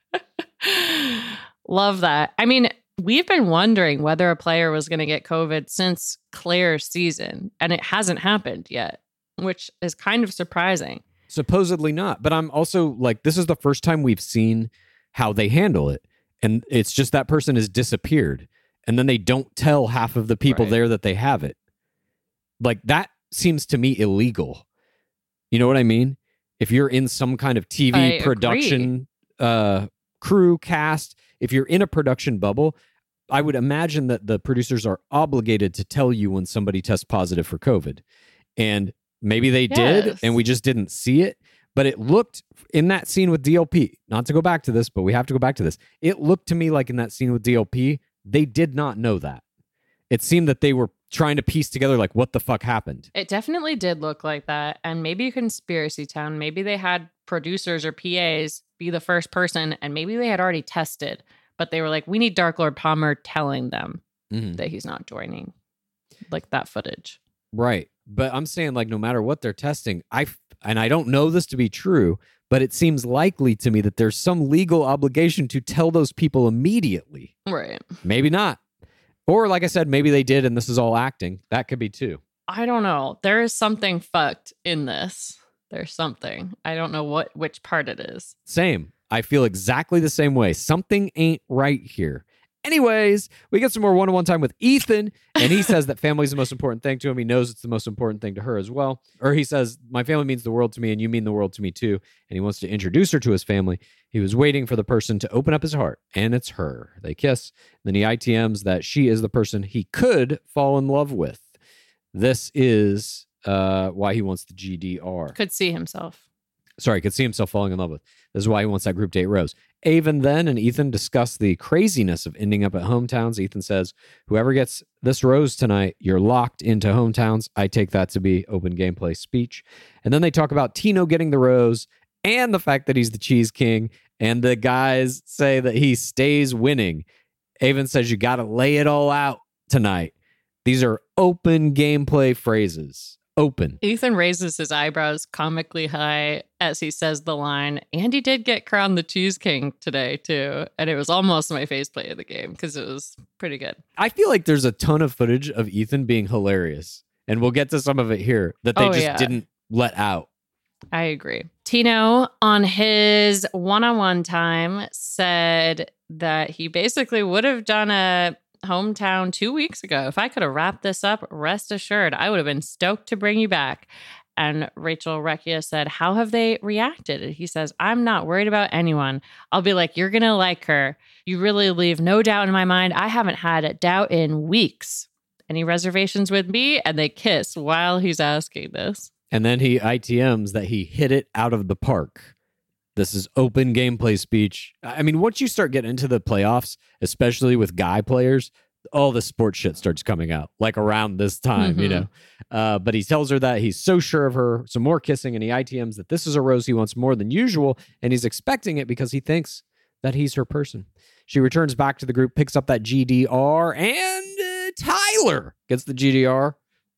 Love that. I mean, we've been wondering whether a player was going to get COVID since Claire's season, and it hasn't happened yet, which is kind of surprising. Supposedly not. But I'm also like, this is the first time we've seen how they handle it. And it's just that person has disappeared. And then they don't tell half of the people Right. there that they have it. Like, that seems to me illegal. You know what I mean? If you're in some kind of T V I production uh, crew cast, if you're in a production bubble, I would imagine that the producers are obligated to tell you when somebody tests positive for COVID. And maybe they did, Yes. and we just didn't see it. But it looked in that scene with D L P, not to go back to this, but we have to go back to this. It looked to me like in that scene with D L P, they did not know that. It seemed that they were trying to piece together like what the fuck happened. It definitely did look like that. And maybe Conspiracy Town, maybe they had producers or P As be the first person, and maybe they had already tested, but they were like, we need Dark Lord Palmer telling them Mhm. that he's not joining, like that footage. Right. But I'm saying, like, no matter what they're testing, I and I don't know this to be true, but it seems likely to me that there's some legal obligation to tell those people immediately. Right. Maybe not. Or like I said, maybe they did and this is all acting. That could be too. I don't know. There is something fucked in this. There's something. I don't know what which part it is. Same. I feel exactly the same way. Something ain't right here. Anyways, we get some more one-on-one time with Ethan, and he says that family is the most important thing to him. He knows it's the most important thing to her as well. Or he says, my family means the world to me, and you mean the world to me too. And he wants to introduce her to his family. He was waiting for the person to open up his heart, and it's her. They kiss. Then he I T Ms that she is the person he could fall in love with. This is uh, why he wants the G D R. Could see himself. Sorry, could see himself falling in love with. This is why he wants that group date rose. Avon then and Ethan discuss the craziness of ending up at hometowns. Ethan says, whoever gets this rose tonight, you're locked into hometowns. I take that to be open gameplay speech. And then they talk about Tino getting the rose and the fact that he's the cheese king. And the guys say that he stays winning. Avon says, you got to lay it all out tonight. These are open gameplay phrases. Open. Ethan raises his eyebrows comically high as he says the line, and he did get crowned the Cheese King today, too. And it was almost my faceplate of the game because it was pretty good. I feel like there's a ton of footage of Ethan being hilarious, and we'll get to some of it here that they Oh, just yeah. didn't let out. I agree. Tino, on his one-on-one time, said that he basically would have done a hometown two weeks ago. If I could have wrapped this up, rest assured, I would have been stoked to bring you back. And Rachel Recchia said, how have they reacted? And he says, I'm not worried about anyone. I'll be like, you're going to like her. You really leave no doubt in my mind. I haven't had a doubt in weeks. Any reservations with me? And they kiss while he's asking this. And then he I T Ms that he hit it out of the park. This is open gameplay speech. I mean, once you start getting into the playoffs, especially with guy players, all the sports shit starts coming out, like around this time, Mm-hmm. you know. Uh, but he tells her that he's so sure of her, some more kissing, and he I T Ms that this is a rose he wants more than usual, and he's expecting it because he thinks that he's her person. She returns back to the group, picks up that G D R, and uh, Tyler gets the G D R.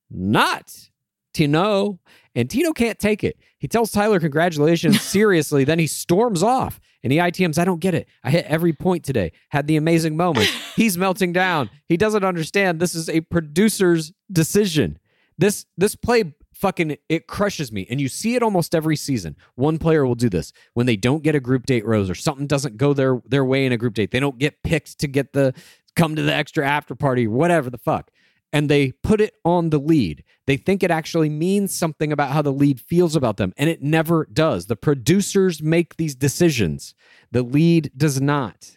Not Tino. And Tino can't take it. He tells Tyler, congratulations, seriously. Then he storms off. And he I T Ms, I don't get it. I hit every point today. Had the amazing moment. He's melting down. He doesn't understand. This is a producer's decision. This this play fucking, it crushes me. And you see it almost every season. One player will do this when they don't get a group date rose or something doesn't go their, their way in a group date. They don't get picked to get the, come to the extra after party, whatever the fuck. And they put it on the lead. They think it actually means something about how the lead feels about them. And it never does. The producers make these decisions. The lead does not.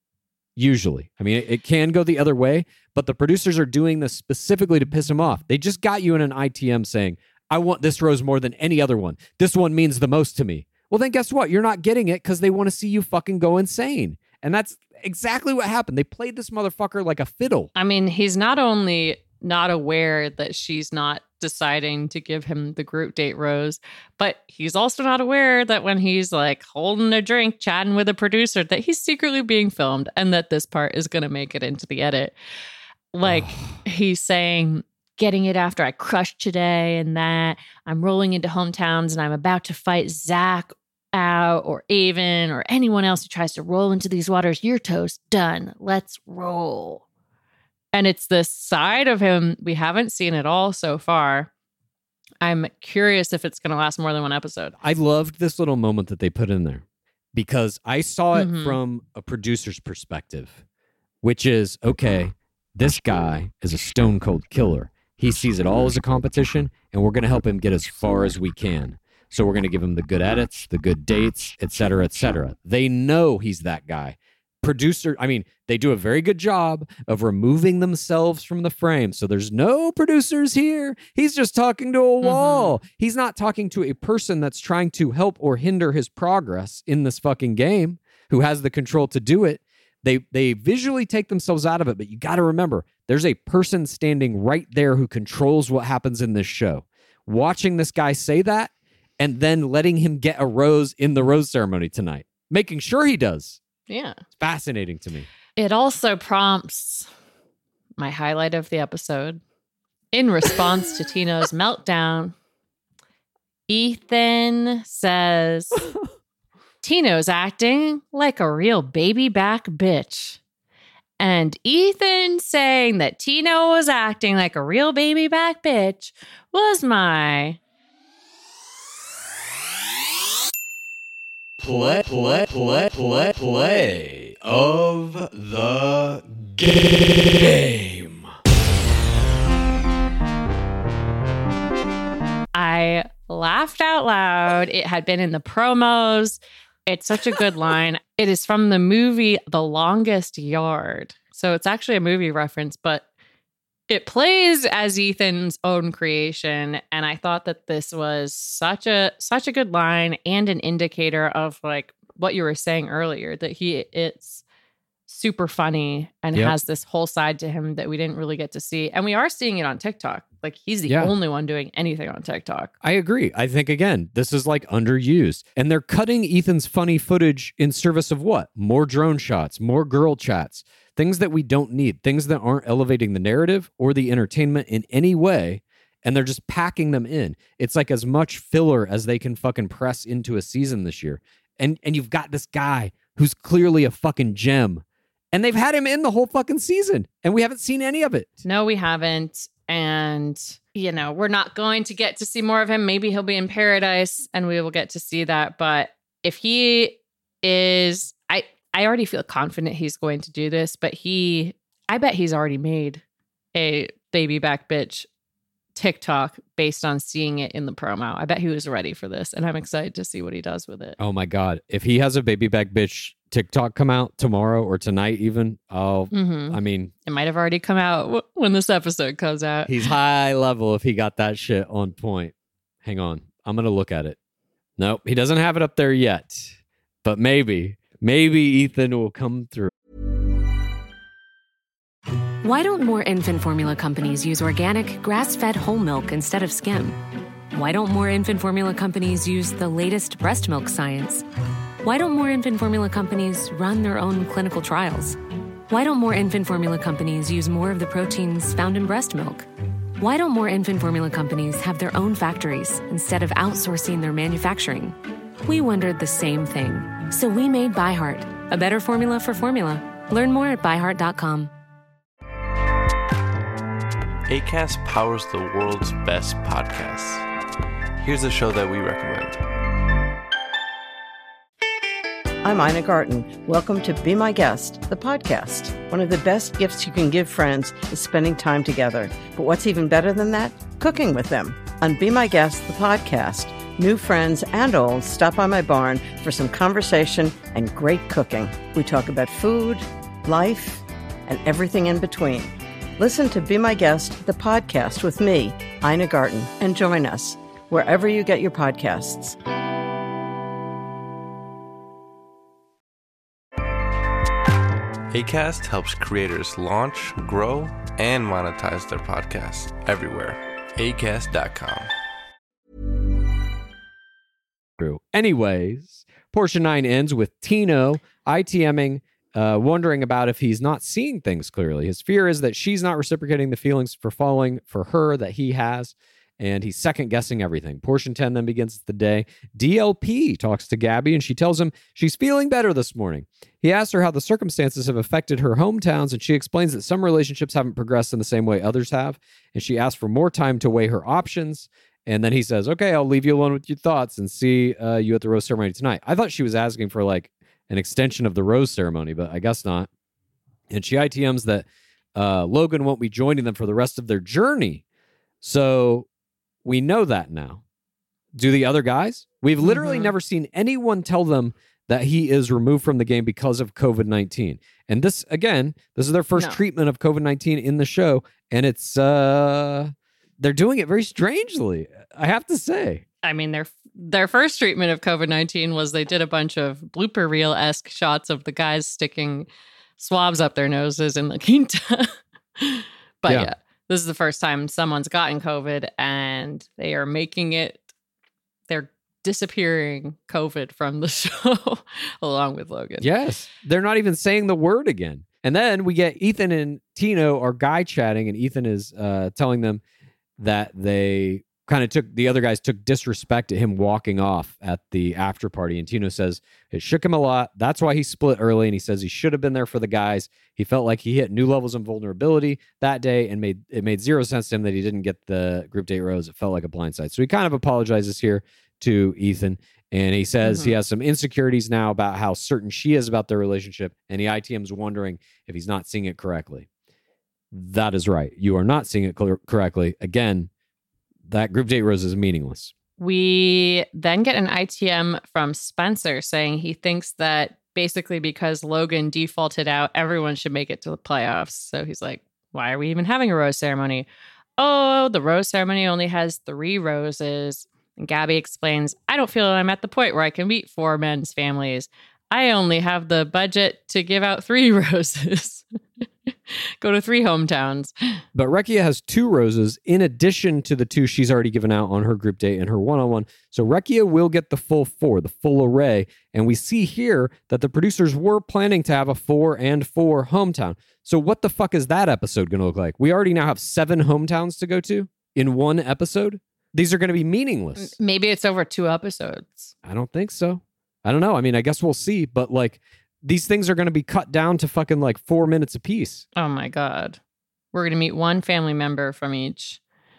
Usually. I mean, it, it can go the other way, but the producers are doing this specifically to piss them off. They just got you in an I T M saying, I want this rose more than any other one. This one means the most to me. Well, then guess what? You're not getting it because they want to see you fucking go insane. And that's exactly what happened. They played this motherfucker like a fiddle. I mean, he's not only not aware that she's not deciding to give him the group date rose, but he's also not aware that when he's like holding a drink, chatting with a producer, that he's secretly being filmed and that this part is going to make it into the edit. Like he's saying, getting it after I crushed today and that I'm rolling into hometowns and I'm about to fight Zach out or Avon or anyone else who tries to roll into these waters. You're toast. Done. Let's roll. And it's this side of him we haven't seen at all so far. I'm curious if it's going to last more than one episode. I loved this little moment that they put in there because I saw it Mm-hmm. from a producer's perspective, which is, okay, this guy is a stone cold killer. He sees it all as a competition, and we're going to help him get as far as we can. So we're going to give him the good edits, the good dates, et cetera, et cetera. They know he's that guy. Producer, I mean, they do a very good job of removing themselves from the frame. So there's no producers here. He's just talking to a wall. Mm-hmm. He's not talking to a person that's trying to help or hinder his progress in this fucking game, who has the control to do it. They they visually take themselves out of it, but you got to remember, there's a person standing right there who controls what happens in this show. Watching this guy say that and then letting him get a rose in the rose ceremony tonight, making sure he does. Yeah. It's fascinating to me. It also prompts my highlight of the episode. In response to Tino's meltdown, Ethan says, Tino's acting like a real baby back bitch. And Ethan saying that Tino was acting like a real baby back bitch was my Play, play, play, play, play of the game. I laughed out loud. It had been in the promos. It's such a good line. It is from the movie The Longest Yard. So it's actually a movie reference, but it plays as Ethan's own creation. And I thought that this was such a such a good line and an indicator of like what you were saying earlier, that he it's super funny and Yep. has this whole side to him that we didn't really get to see. And we are seeing it on TikTok. Like he's the Yeah. only one doing anything on TikTok. I agree. I think, again, this is like underused. And they're cutting Ethan's funny footage in service of what? More drone shots, more girl chats, things that we don't need, things that aren't elevating the narrative or the entertainment in any way. And they're just packing them in. It's like as much filler as they can fucking press into a season this year. And and you've got this guy who's clearly a fucking gem. And they've had him in the whole fucking season. And we haven't seen any of it. No, we haven't. And, you know, we're not going to get to see more of him. Maybe he'll be in Paradise and we will get to see that. But if he is, I, I already feel confident he's going to do this, but he, I bet he's already made a baby back bitch TikTok based on seeing it in the promo. I bet he was ready for this, and I'm excited to see what he does with it. Oh my God. If he has a baby back bitch TikTok come out tomorrow or tonight even, oh, Mm-hmm. I mean, It might have already come out w- when this episode comes out. he's high level if he got that shit on point. Hang on. I'm going to look at it. Nope, he doesn't have it up there yet. But maybe, maybe Ethan will come through. Why don't more infant formula companies use organic, grass-fed whole milk instead of skim? Why don't more infant formula companies use the latest breast milk science? Why don't more infant formula companies run their own clinical trials? Why don't more infant formula companies use more of the proteins found in breast milk? Why don't more infant formula companies have their own factories instead of outsourcing their manufacturing? We wondered the same thing. So we made ByHeart, a better formula for formula. Learn more at by heart dot com. Acast powers the world's best podcasts. Here's a show that we recommend. I'm Ina Garten. Welcome to Be My Guest, the podcast. One of the best gifts you can give friends is spending time together. But what's even better than that? Cooking with them. On Be My Guest, the podcast, new friends and old stop by my barn for some conversation and great cooking. We talk about food, life, and everything in between. Listen to Be My Guest, the podcast with me, Ina Garten, and join us wherever you get your podcasts. Acast helps creators launch, grow, and monetize their podcasts everywhere. acast dot com. True. Anyways, portion nine ends with Tino ITMing, uh, wondering about if he's not seeing things clearly. His fear is that she's not reciprocating the feelings for falling for her that he has, and he's second-guessing everything. Portion ten then begins the day. D L P talks to Gabby, and she tells him she's feeling better this morning. He asks her how the circumstances have affected her hometowns, and she explains that some relationships haven't progressed in the same way others have, and she asks for more time to weigh her options. And then he says, okay, I'll leave you alone with your thoughts and see uh, you at the rose ceremony tonight. I thought she was asking for like an extension of the rose ceremony, but I guess not. And she I T Ms that uh, Logan won't be joining them for the rest of their journey. So we know that now. Do the other guys? We've literally mm-hmm. never seen anyone tell them that he is removed from the game because of covid nineteen. And this, again, this is their first No. treatment of covid nineteen in the show. And it's, uh, they're doing it very strangely, I have to say. I mean, their their first treatment of covid nineteen was they did a bunch of blooper reel-esque shots of the guys sticking swabs up their noses in La Quinta. But yeah. yeah, this is the first time someone's gotten COVID, and they are making it, they're disappearing COVID from the show along with Logan. Yes, they're not even saying the word again. And then we get Ethan and Tino are guy chatting, and Ethan is uh, telling them that they kind of took, the other guys took disrespect at him walking off at the after party. And Tino says it shook him a lot. That's why he split early. And he says he should have been there for the guys. He felt like he hit new levels of vulnerability that day, and made it made zero sense to him that he didn't get the group date rose. It felt like a blindside. So he kind of apologizes here to Ethan. And he says mm-hmm. he has some insecurities now about how certain she is about their relationship. And he I T M's wondering if he's not seeing it correctly. That is right. You are not seeing it cor- correctly. Again, that group date rose is meaningless. We then get an I T M from Spencer saying he thinks that basically because Logan defaulted out, everyone should make it to the playoffs. So he's like, why are we even having a rose ceremony? Oh, the rose ceremony only has three roses. And Gabby explains, I don't feel I'm at the point where I can meet four men's families. I only have the budget to give out three roses. Go to three hometowns. But Rekia has two roses in addition to the two she's already given out on her group date and her one-on-one. So Rekia will get the full four, the full array. And we see here that the producers were planning to have a four and four hometown. So what the fuck is that episode going to look like? We already now have seven hometowns to go to in one episode. These are going to be meaningless. Maybe it's over two episodes. I don't think so. I don't know. I mean, I guess we'll see. But like, these things are going to be cut down to fucking like four minutes apiece. Oh my God. We're going to meet one family member from each.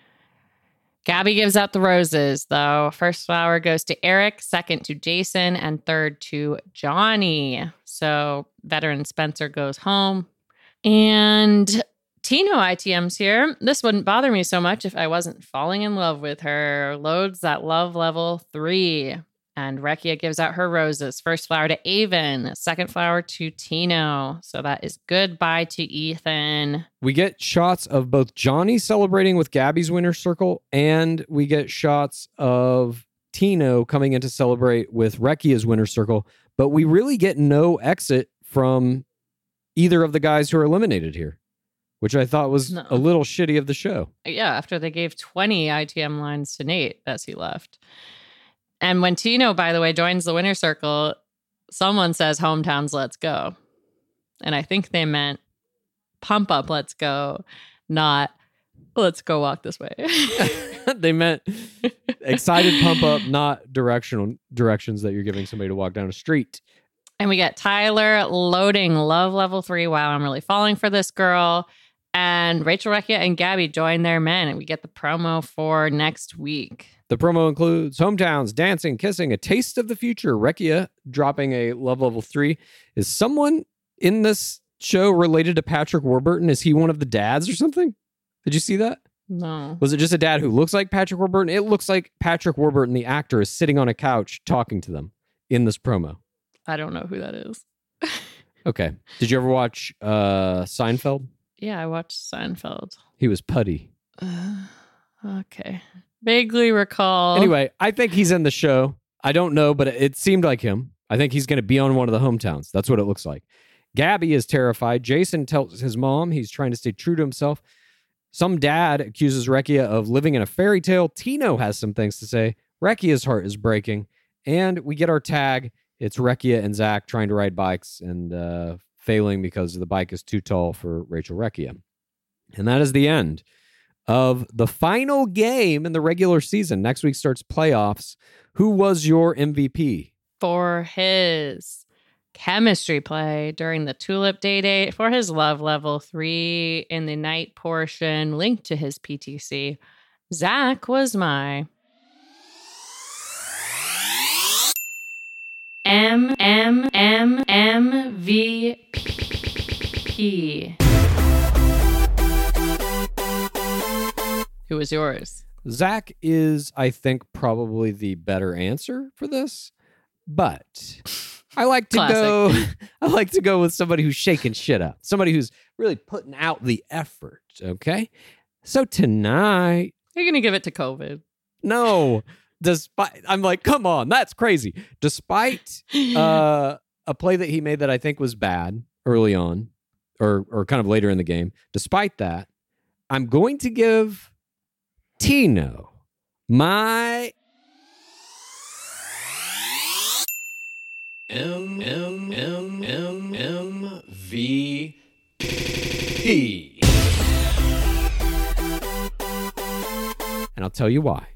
Gabby gives out the roses, though. First flower goes to Eric, second to Jason, and third to Johnny. So veteran Spencer goes home. And Tino I T M's here. This wouldn't bother me so much if I wasn't falling in love with her. Loads at love level three. And Rekia gives out her roses. First flower to Avon, second flower to Tino. So that is goodbye to Ethan. We get shots of both Johnny celebrating with Gabby's winner's circle, and we get shots of Tino coming in to celebrate with Rekia's winner's circle. But we really get no exit from either of the guys who are eliminated here, which I thought was no. a little shitty of the show. Yeah, after they gave twenty I T M lines to Nate as he left. And when Tino, by the way, joins the winner's circle, someone says, hometowns, let's go. And I think they meant pump up, let's go, not let's go walk this way. They meant excited pump up, not directional directions that you're giving somebody to walk down a street. And we get Tyler loading love level three. Wow, I'm really falling for this girl. And Rachel Recchia and Gabby join their men, and we get the promo for next week. The promo includes hometowns, dancing, kissing, a taste of the future. Recchia dropping a love level three. Is someone in this show related to Patrick Warburton? Is he one of the dads or something? Did you see that? No. Was it just a dad who looks like Patrick Warburton? It looks like Patrick Warburton, the actor, is sitting on a couch talking to them in this promo. I don't know who that is. Okay. Did you ever watch uh, Seinfeld? Yeah, I watched Seinfeld. He was Putty. Uh, okay. Vaguely recall. Anyway, I think he's in the show. I don't know, but it seemed like him. I think he's going to be on one of the hometowns. That's what it looks like. Gabby is terrified. Jason tells his mom he's trying to stay true to himself. Some dad accuses Recchia of living in a fairy tale. Tino has some things to say. Recchia's heart is breaking. And we get our tag. It's Recchia and Zach trying to ride bikes and uh, failing because the bike is too tall for Rachel Recchia. And that is the end of the final game in the regular season. Next week starts playoffs. Who was your M V P? For his chemistry play during the Tulip Day Date, for his love level three in the night portion linked to his P T C, Zach was my M M M M V P. Who was yours? Zach is, I think, probably the better answer for this, but I like to Classic. go. I like to go with somebody who's shaking shit up, somebody who's really putting out the effort. Okay, so tonight, You're gonna give it to COVID. no, despite I'm like, come on, that's crazy. Despite uh, a play that he made that I think was bad early on, or or kind of later in the game. Despite that, I'm going to give Tino my M M M M M V P. And I'll tell you why.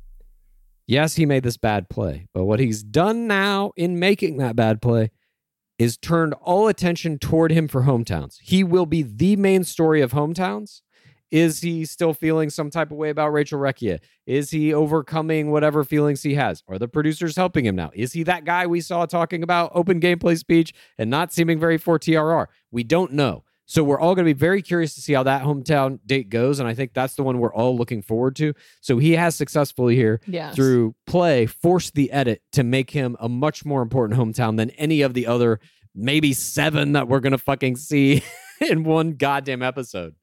Yes, he made this bad play, but what he's done now in making that bad play is turned all attention toward him for hometowns. He will be the main story of hometowns. Is he still feeling some type of way about Rachel Recchia? Is he overcoming whatever feelings he has? Are the producers helping him now? Is he that guy we saw talking about open gameplay speech and not seeming very for T R R? We don't know. So we're all going to be very curious to see how that hometown date goes, and I think that's the one we're all looking forward to. So he has successfully here, Yes. through play, forced the edit to make him a much more important hometown than any of the other maybe seven that we're going to fucking see in one goddamn episode.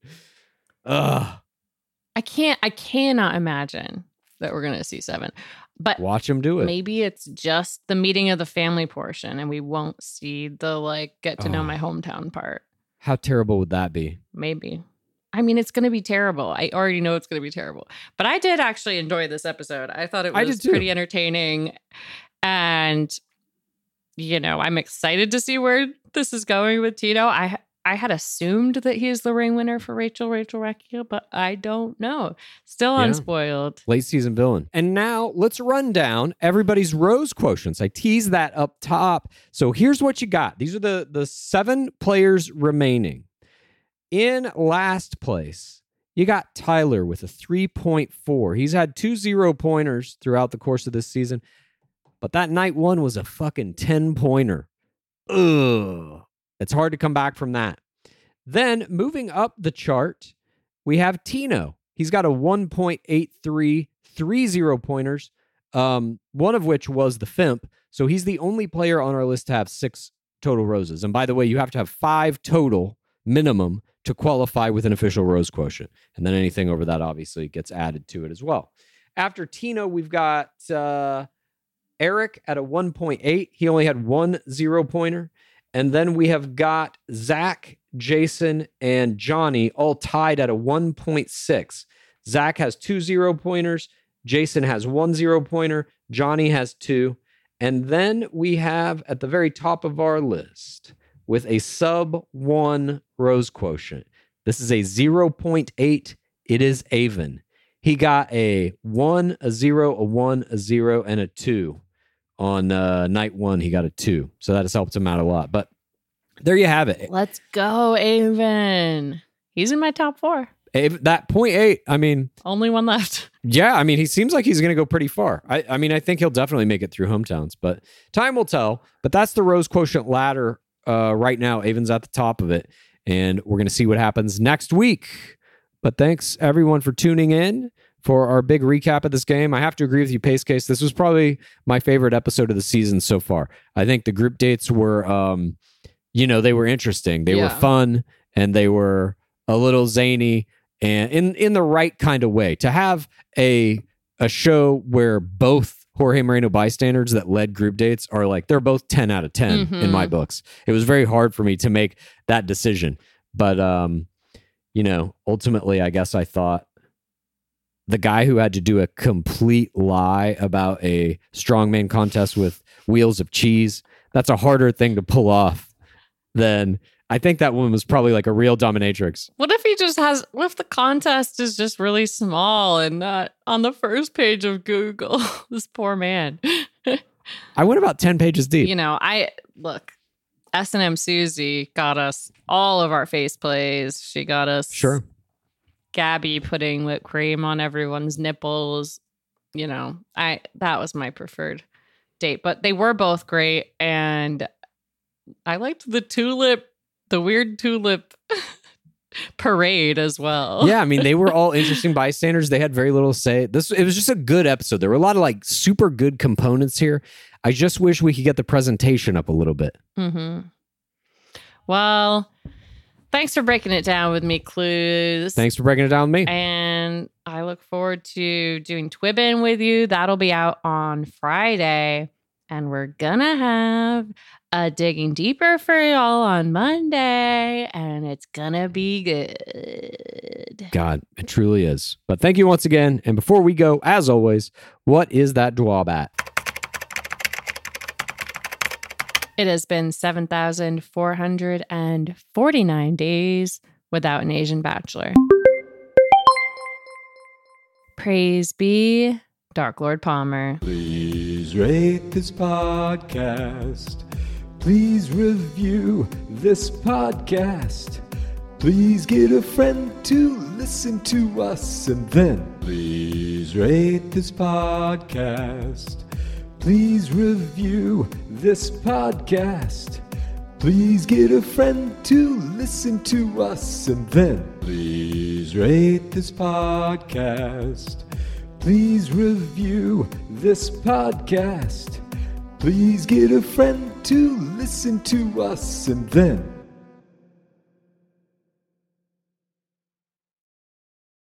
Ugh. I can't, I cannot imagine that we're going to see seven. But Watch him do it. maybe it's just the meeting of the family portion and we won't see the like get to know Oh. my hometown part. How terrible would that be? Maybe. I mean, it's going to be terrible. I already know it's going to be terrible. But I did actually enjoy this episode. I thought it I was did too. pretty entertaining. And, you know, I'm excited to see where this is going with Tino. I I had assumed that he is the ring winner for Rachel, Rachel Recchia, but I don't know. Still Yeah. unspoiled. Late season villain. And now let's run down everybody's Rose quotients. I teased that up top. So here's what you got. These are the, the seven players remaining. In last place, you got Tyler with a three point four. He's had two zero-pointers throughout the course of this season, but that night one was a fucking ten-pointer. Ugh. It's hard to come back from that. Then moving up the chart, we have Tino. He's got a one point eight three, three zero-pointers, um, one of which was the Fimp. So he's the only player on our list to have six total roses. And by the way, you have to have five total minimum to qualify with an official Rose quotient. And then anything over that obviously gets added to it as well. After Tino, we've got uh, Eric at a one point eight. He only had one zero-pointer. And then we have got Zach, Jason, and Johnny all tied at a one point six. Zach has two zero-pointers. Jason has one zero-pointer. Johnny has two. And then we have at the very top of our list with a sub one Rose quotient. This is a zero point eight. It is Avon. He got a one, a zero, a one, a zero, and a two. On uh, night one, he got a two. So that has helped him out a lot. But there you have it. Let's go, Avon. He's in my top four. If that point eight, I mean... Only one left. Yeah, I mean, he seems like he's going to go pretty far. I, I mean, I think he'll definitely make it through hometowns, but time will tell. But that's the Rose Quotient ladder uh, right now. Avon's at the top of it, and we're going to see what happens next week. But thanks, everyone, for tuning in for our big recap of this game. I have to agree with you, Pace Case. This was probably my favorite episode of the season so far. I think the group dates were, um, you know, they were interesting. They Yeah. were fun, and they were a little zany, and in, in the right kind of way. To have a a show where both Jorge Moreno bystanders that led group dates are like, they're both ten out of ten Mhm. in my books. It was very hard for me to make that decision. But, um, you know, ultimately, I guess I thought the guy who had to do a complete lie about a strongman contest with wheels of cheese, that's a harder thing to pull off than... I think that one was probably like a real dominatrix. What if he just has, what if the contest is just really small and not on the first page of Google? This poor man. I went about ten pages deep. You know, I, look, S and M Susie got us all of our face plays. She got us Sure. Gabby putting whipped cream on everyone's nipples. You know, I, that was my preferred date, but they were both great. And I liked the tulip, the weird tulip parade as well. Yeah, I mean, they were all interesting bystanders. They had very little to say. This it was just a good episode. There were a lot of like super good components here. I just wish we could get the presentation up a little bit. Mm-hmm. Well, thanks for breaking it down with me, Clues. Thanks for breaking it down with me. And I look forward to doing Twibbin with you. That'll be out on Friday. And we're gonna have a Digging Deeper for y'all on Monday. And it's gonna be good. God, it truly is. But thank you once again. And before we go, as always, what is that dwabat? It has been seven thousand four hundred forty-nine days without an Asian bachelor. Praise be Dark Lord Palmer. Please rate this podcast. Please review this podcast. Please get a friend to listen to us. And then please rate this podcast. Please review this podcast. Please get a friend to listen to us. And then please rate this podcast. Please review this podcast. Please get a friend to listen to us. And then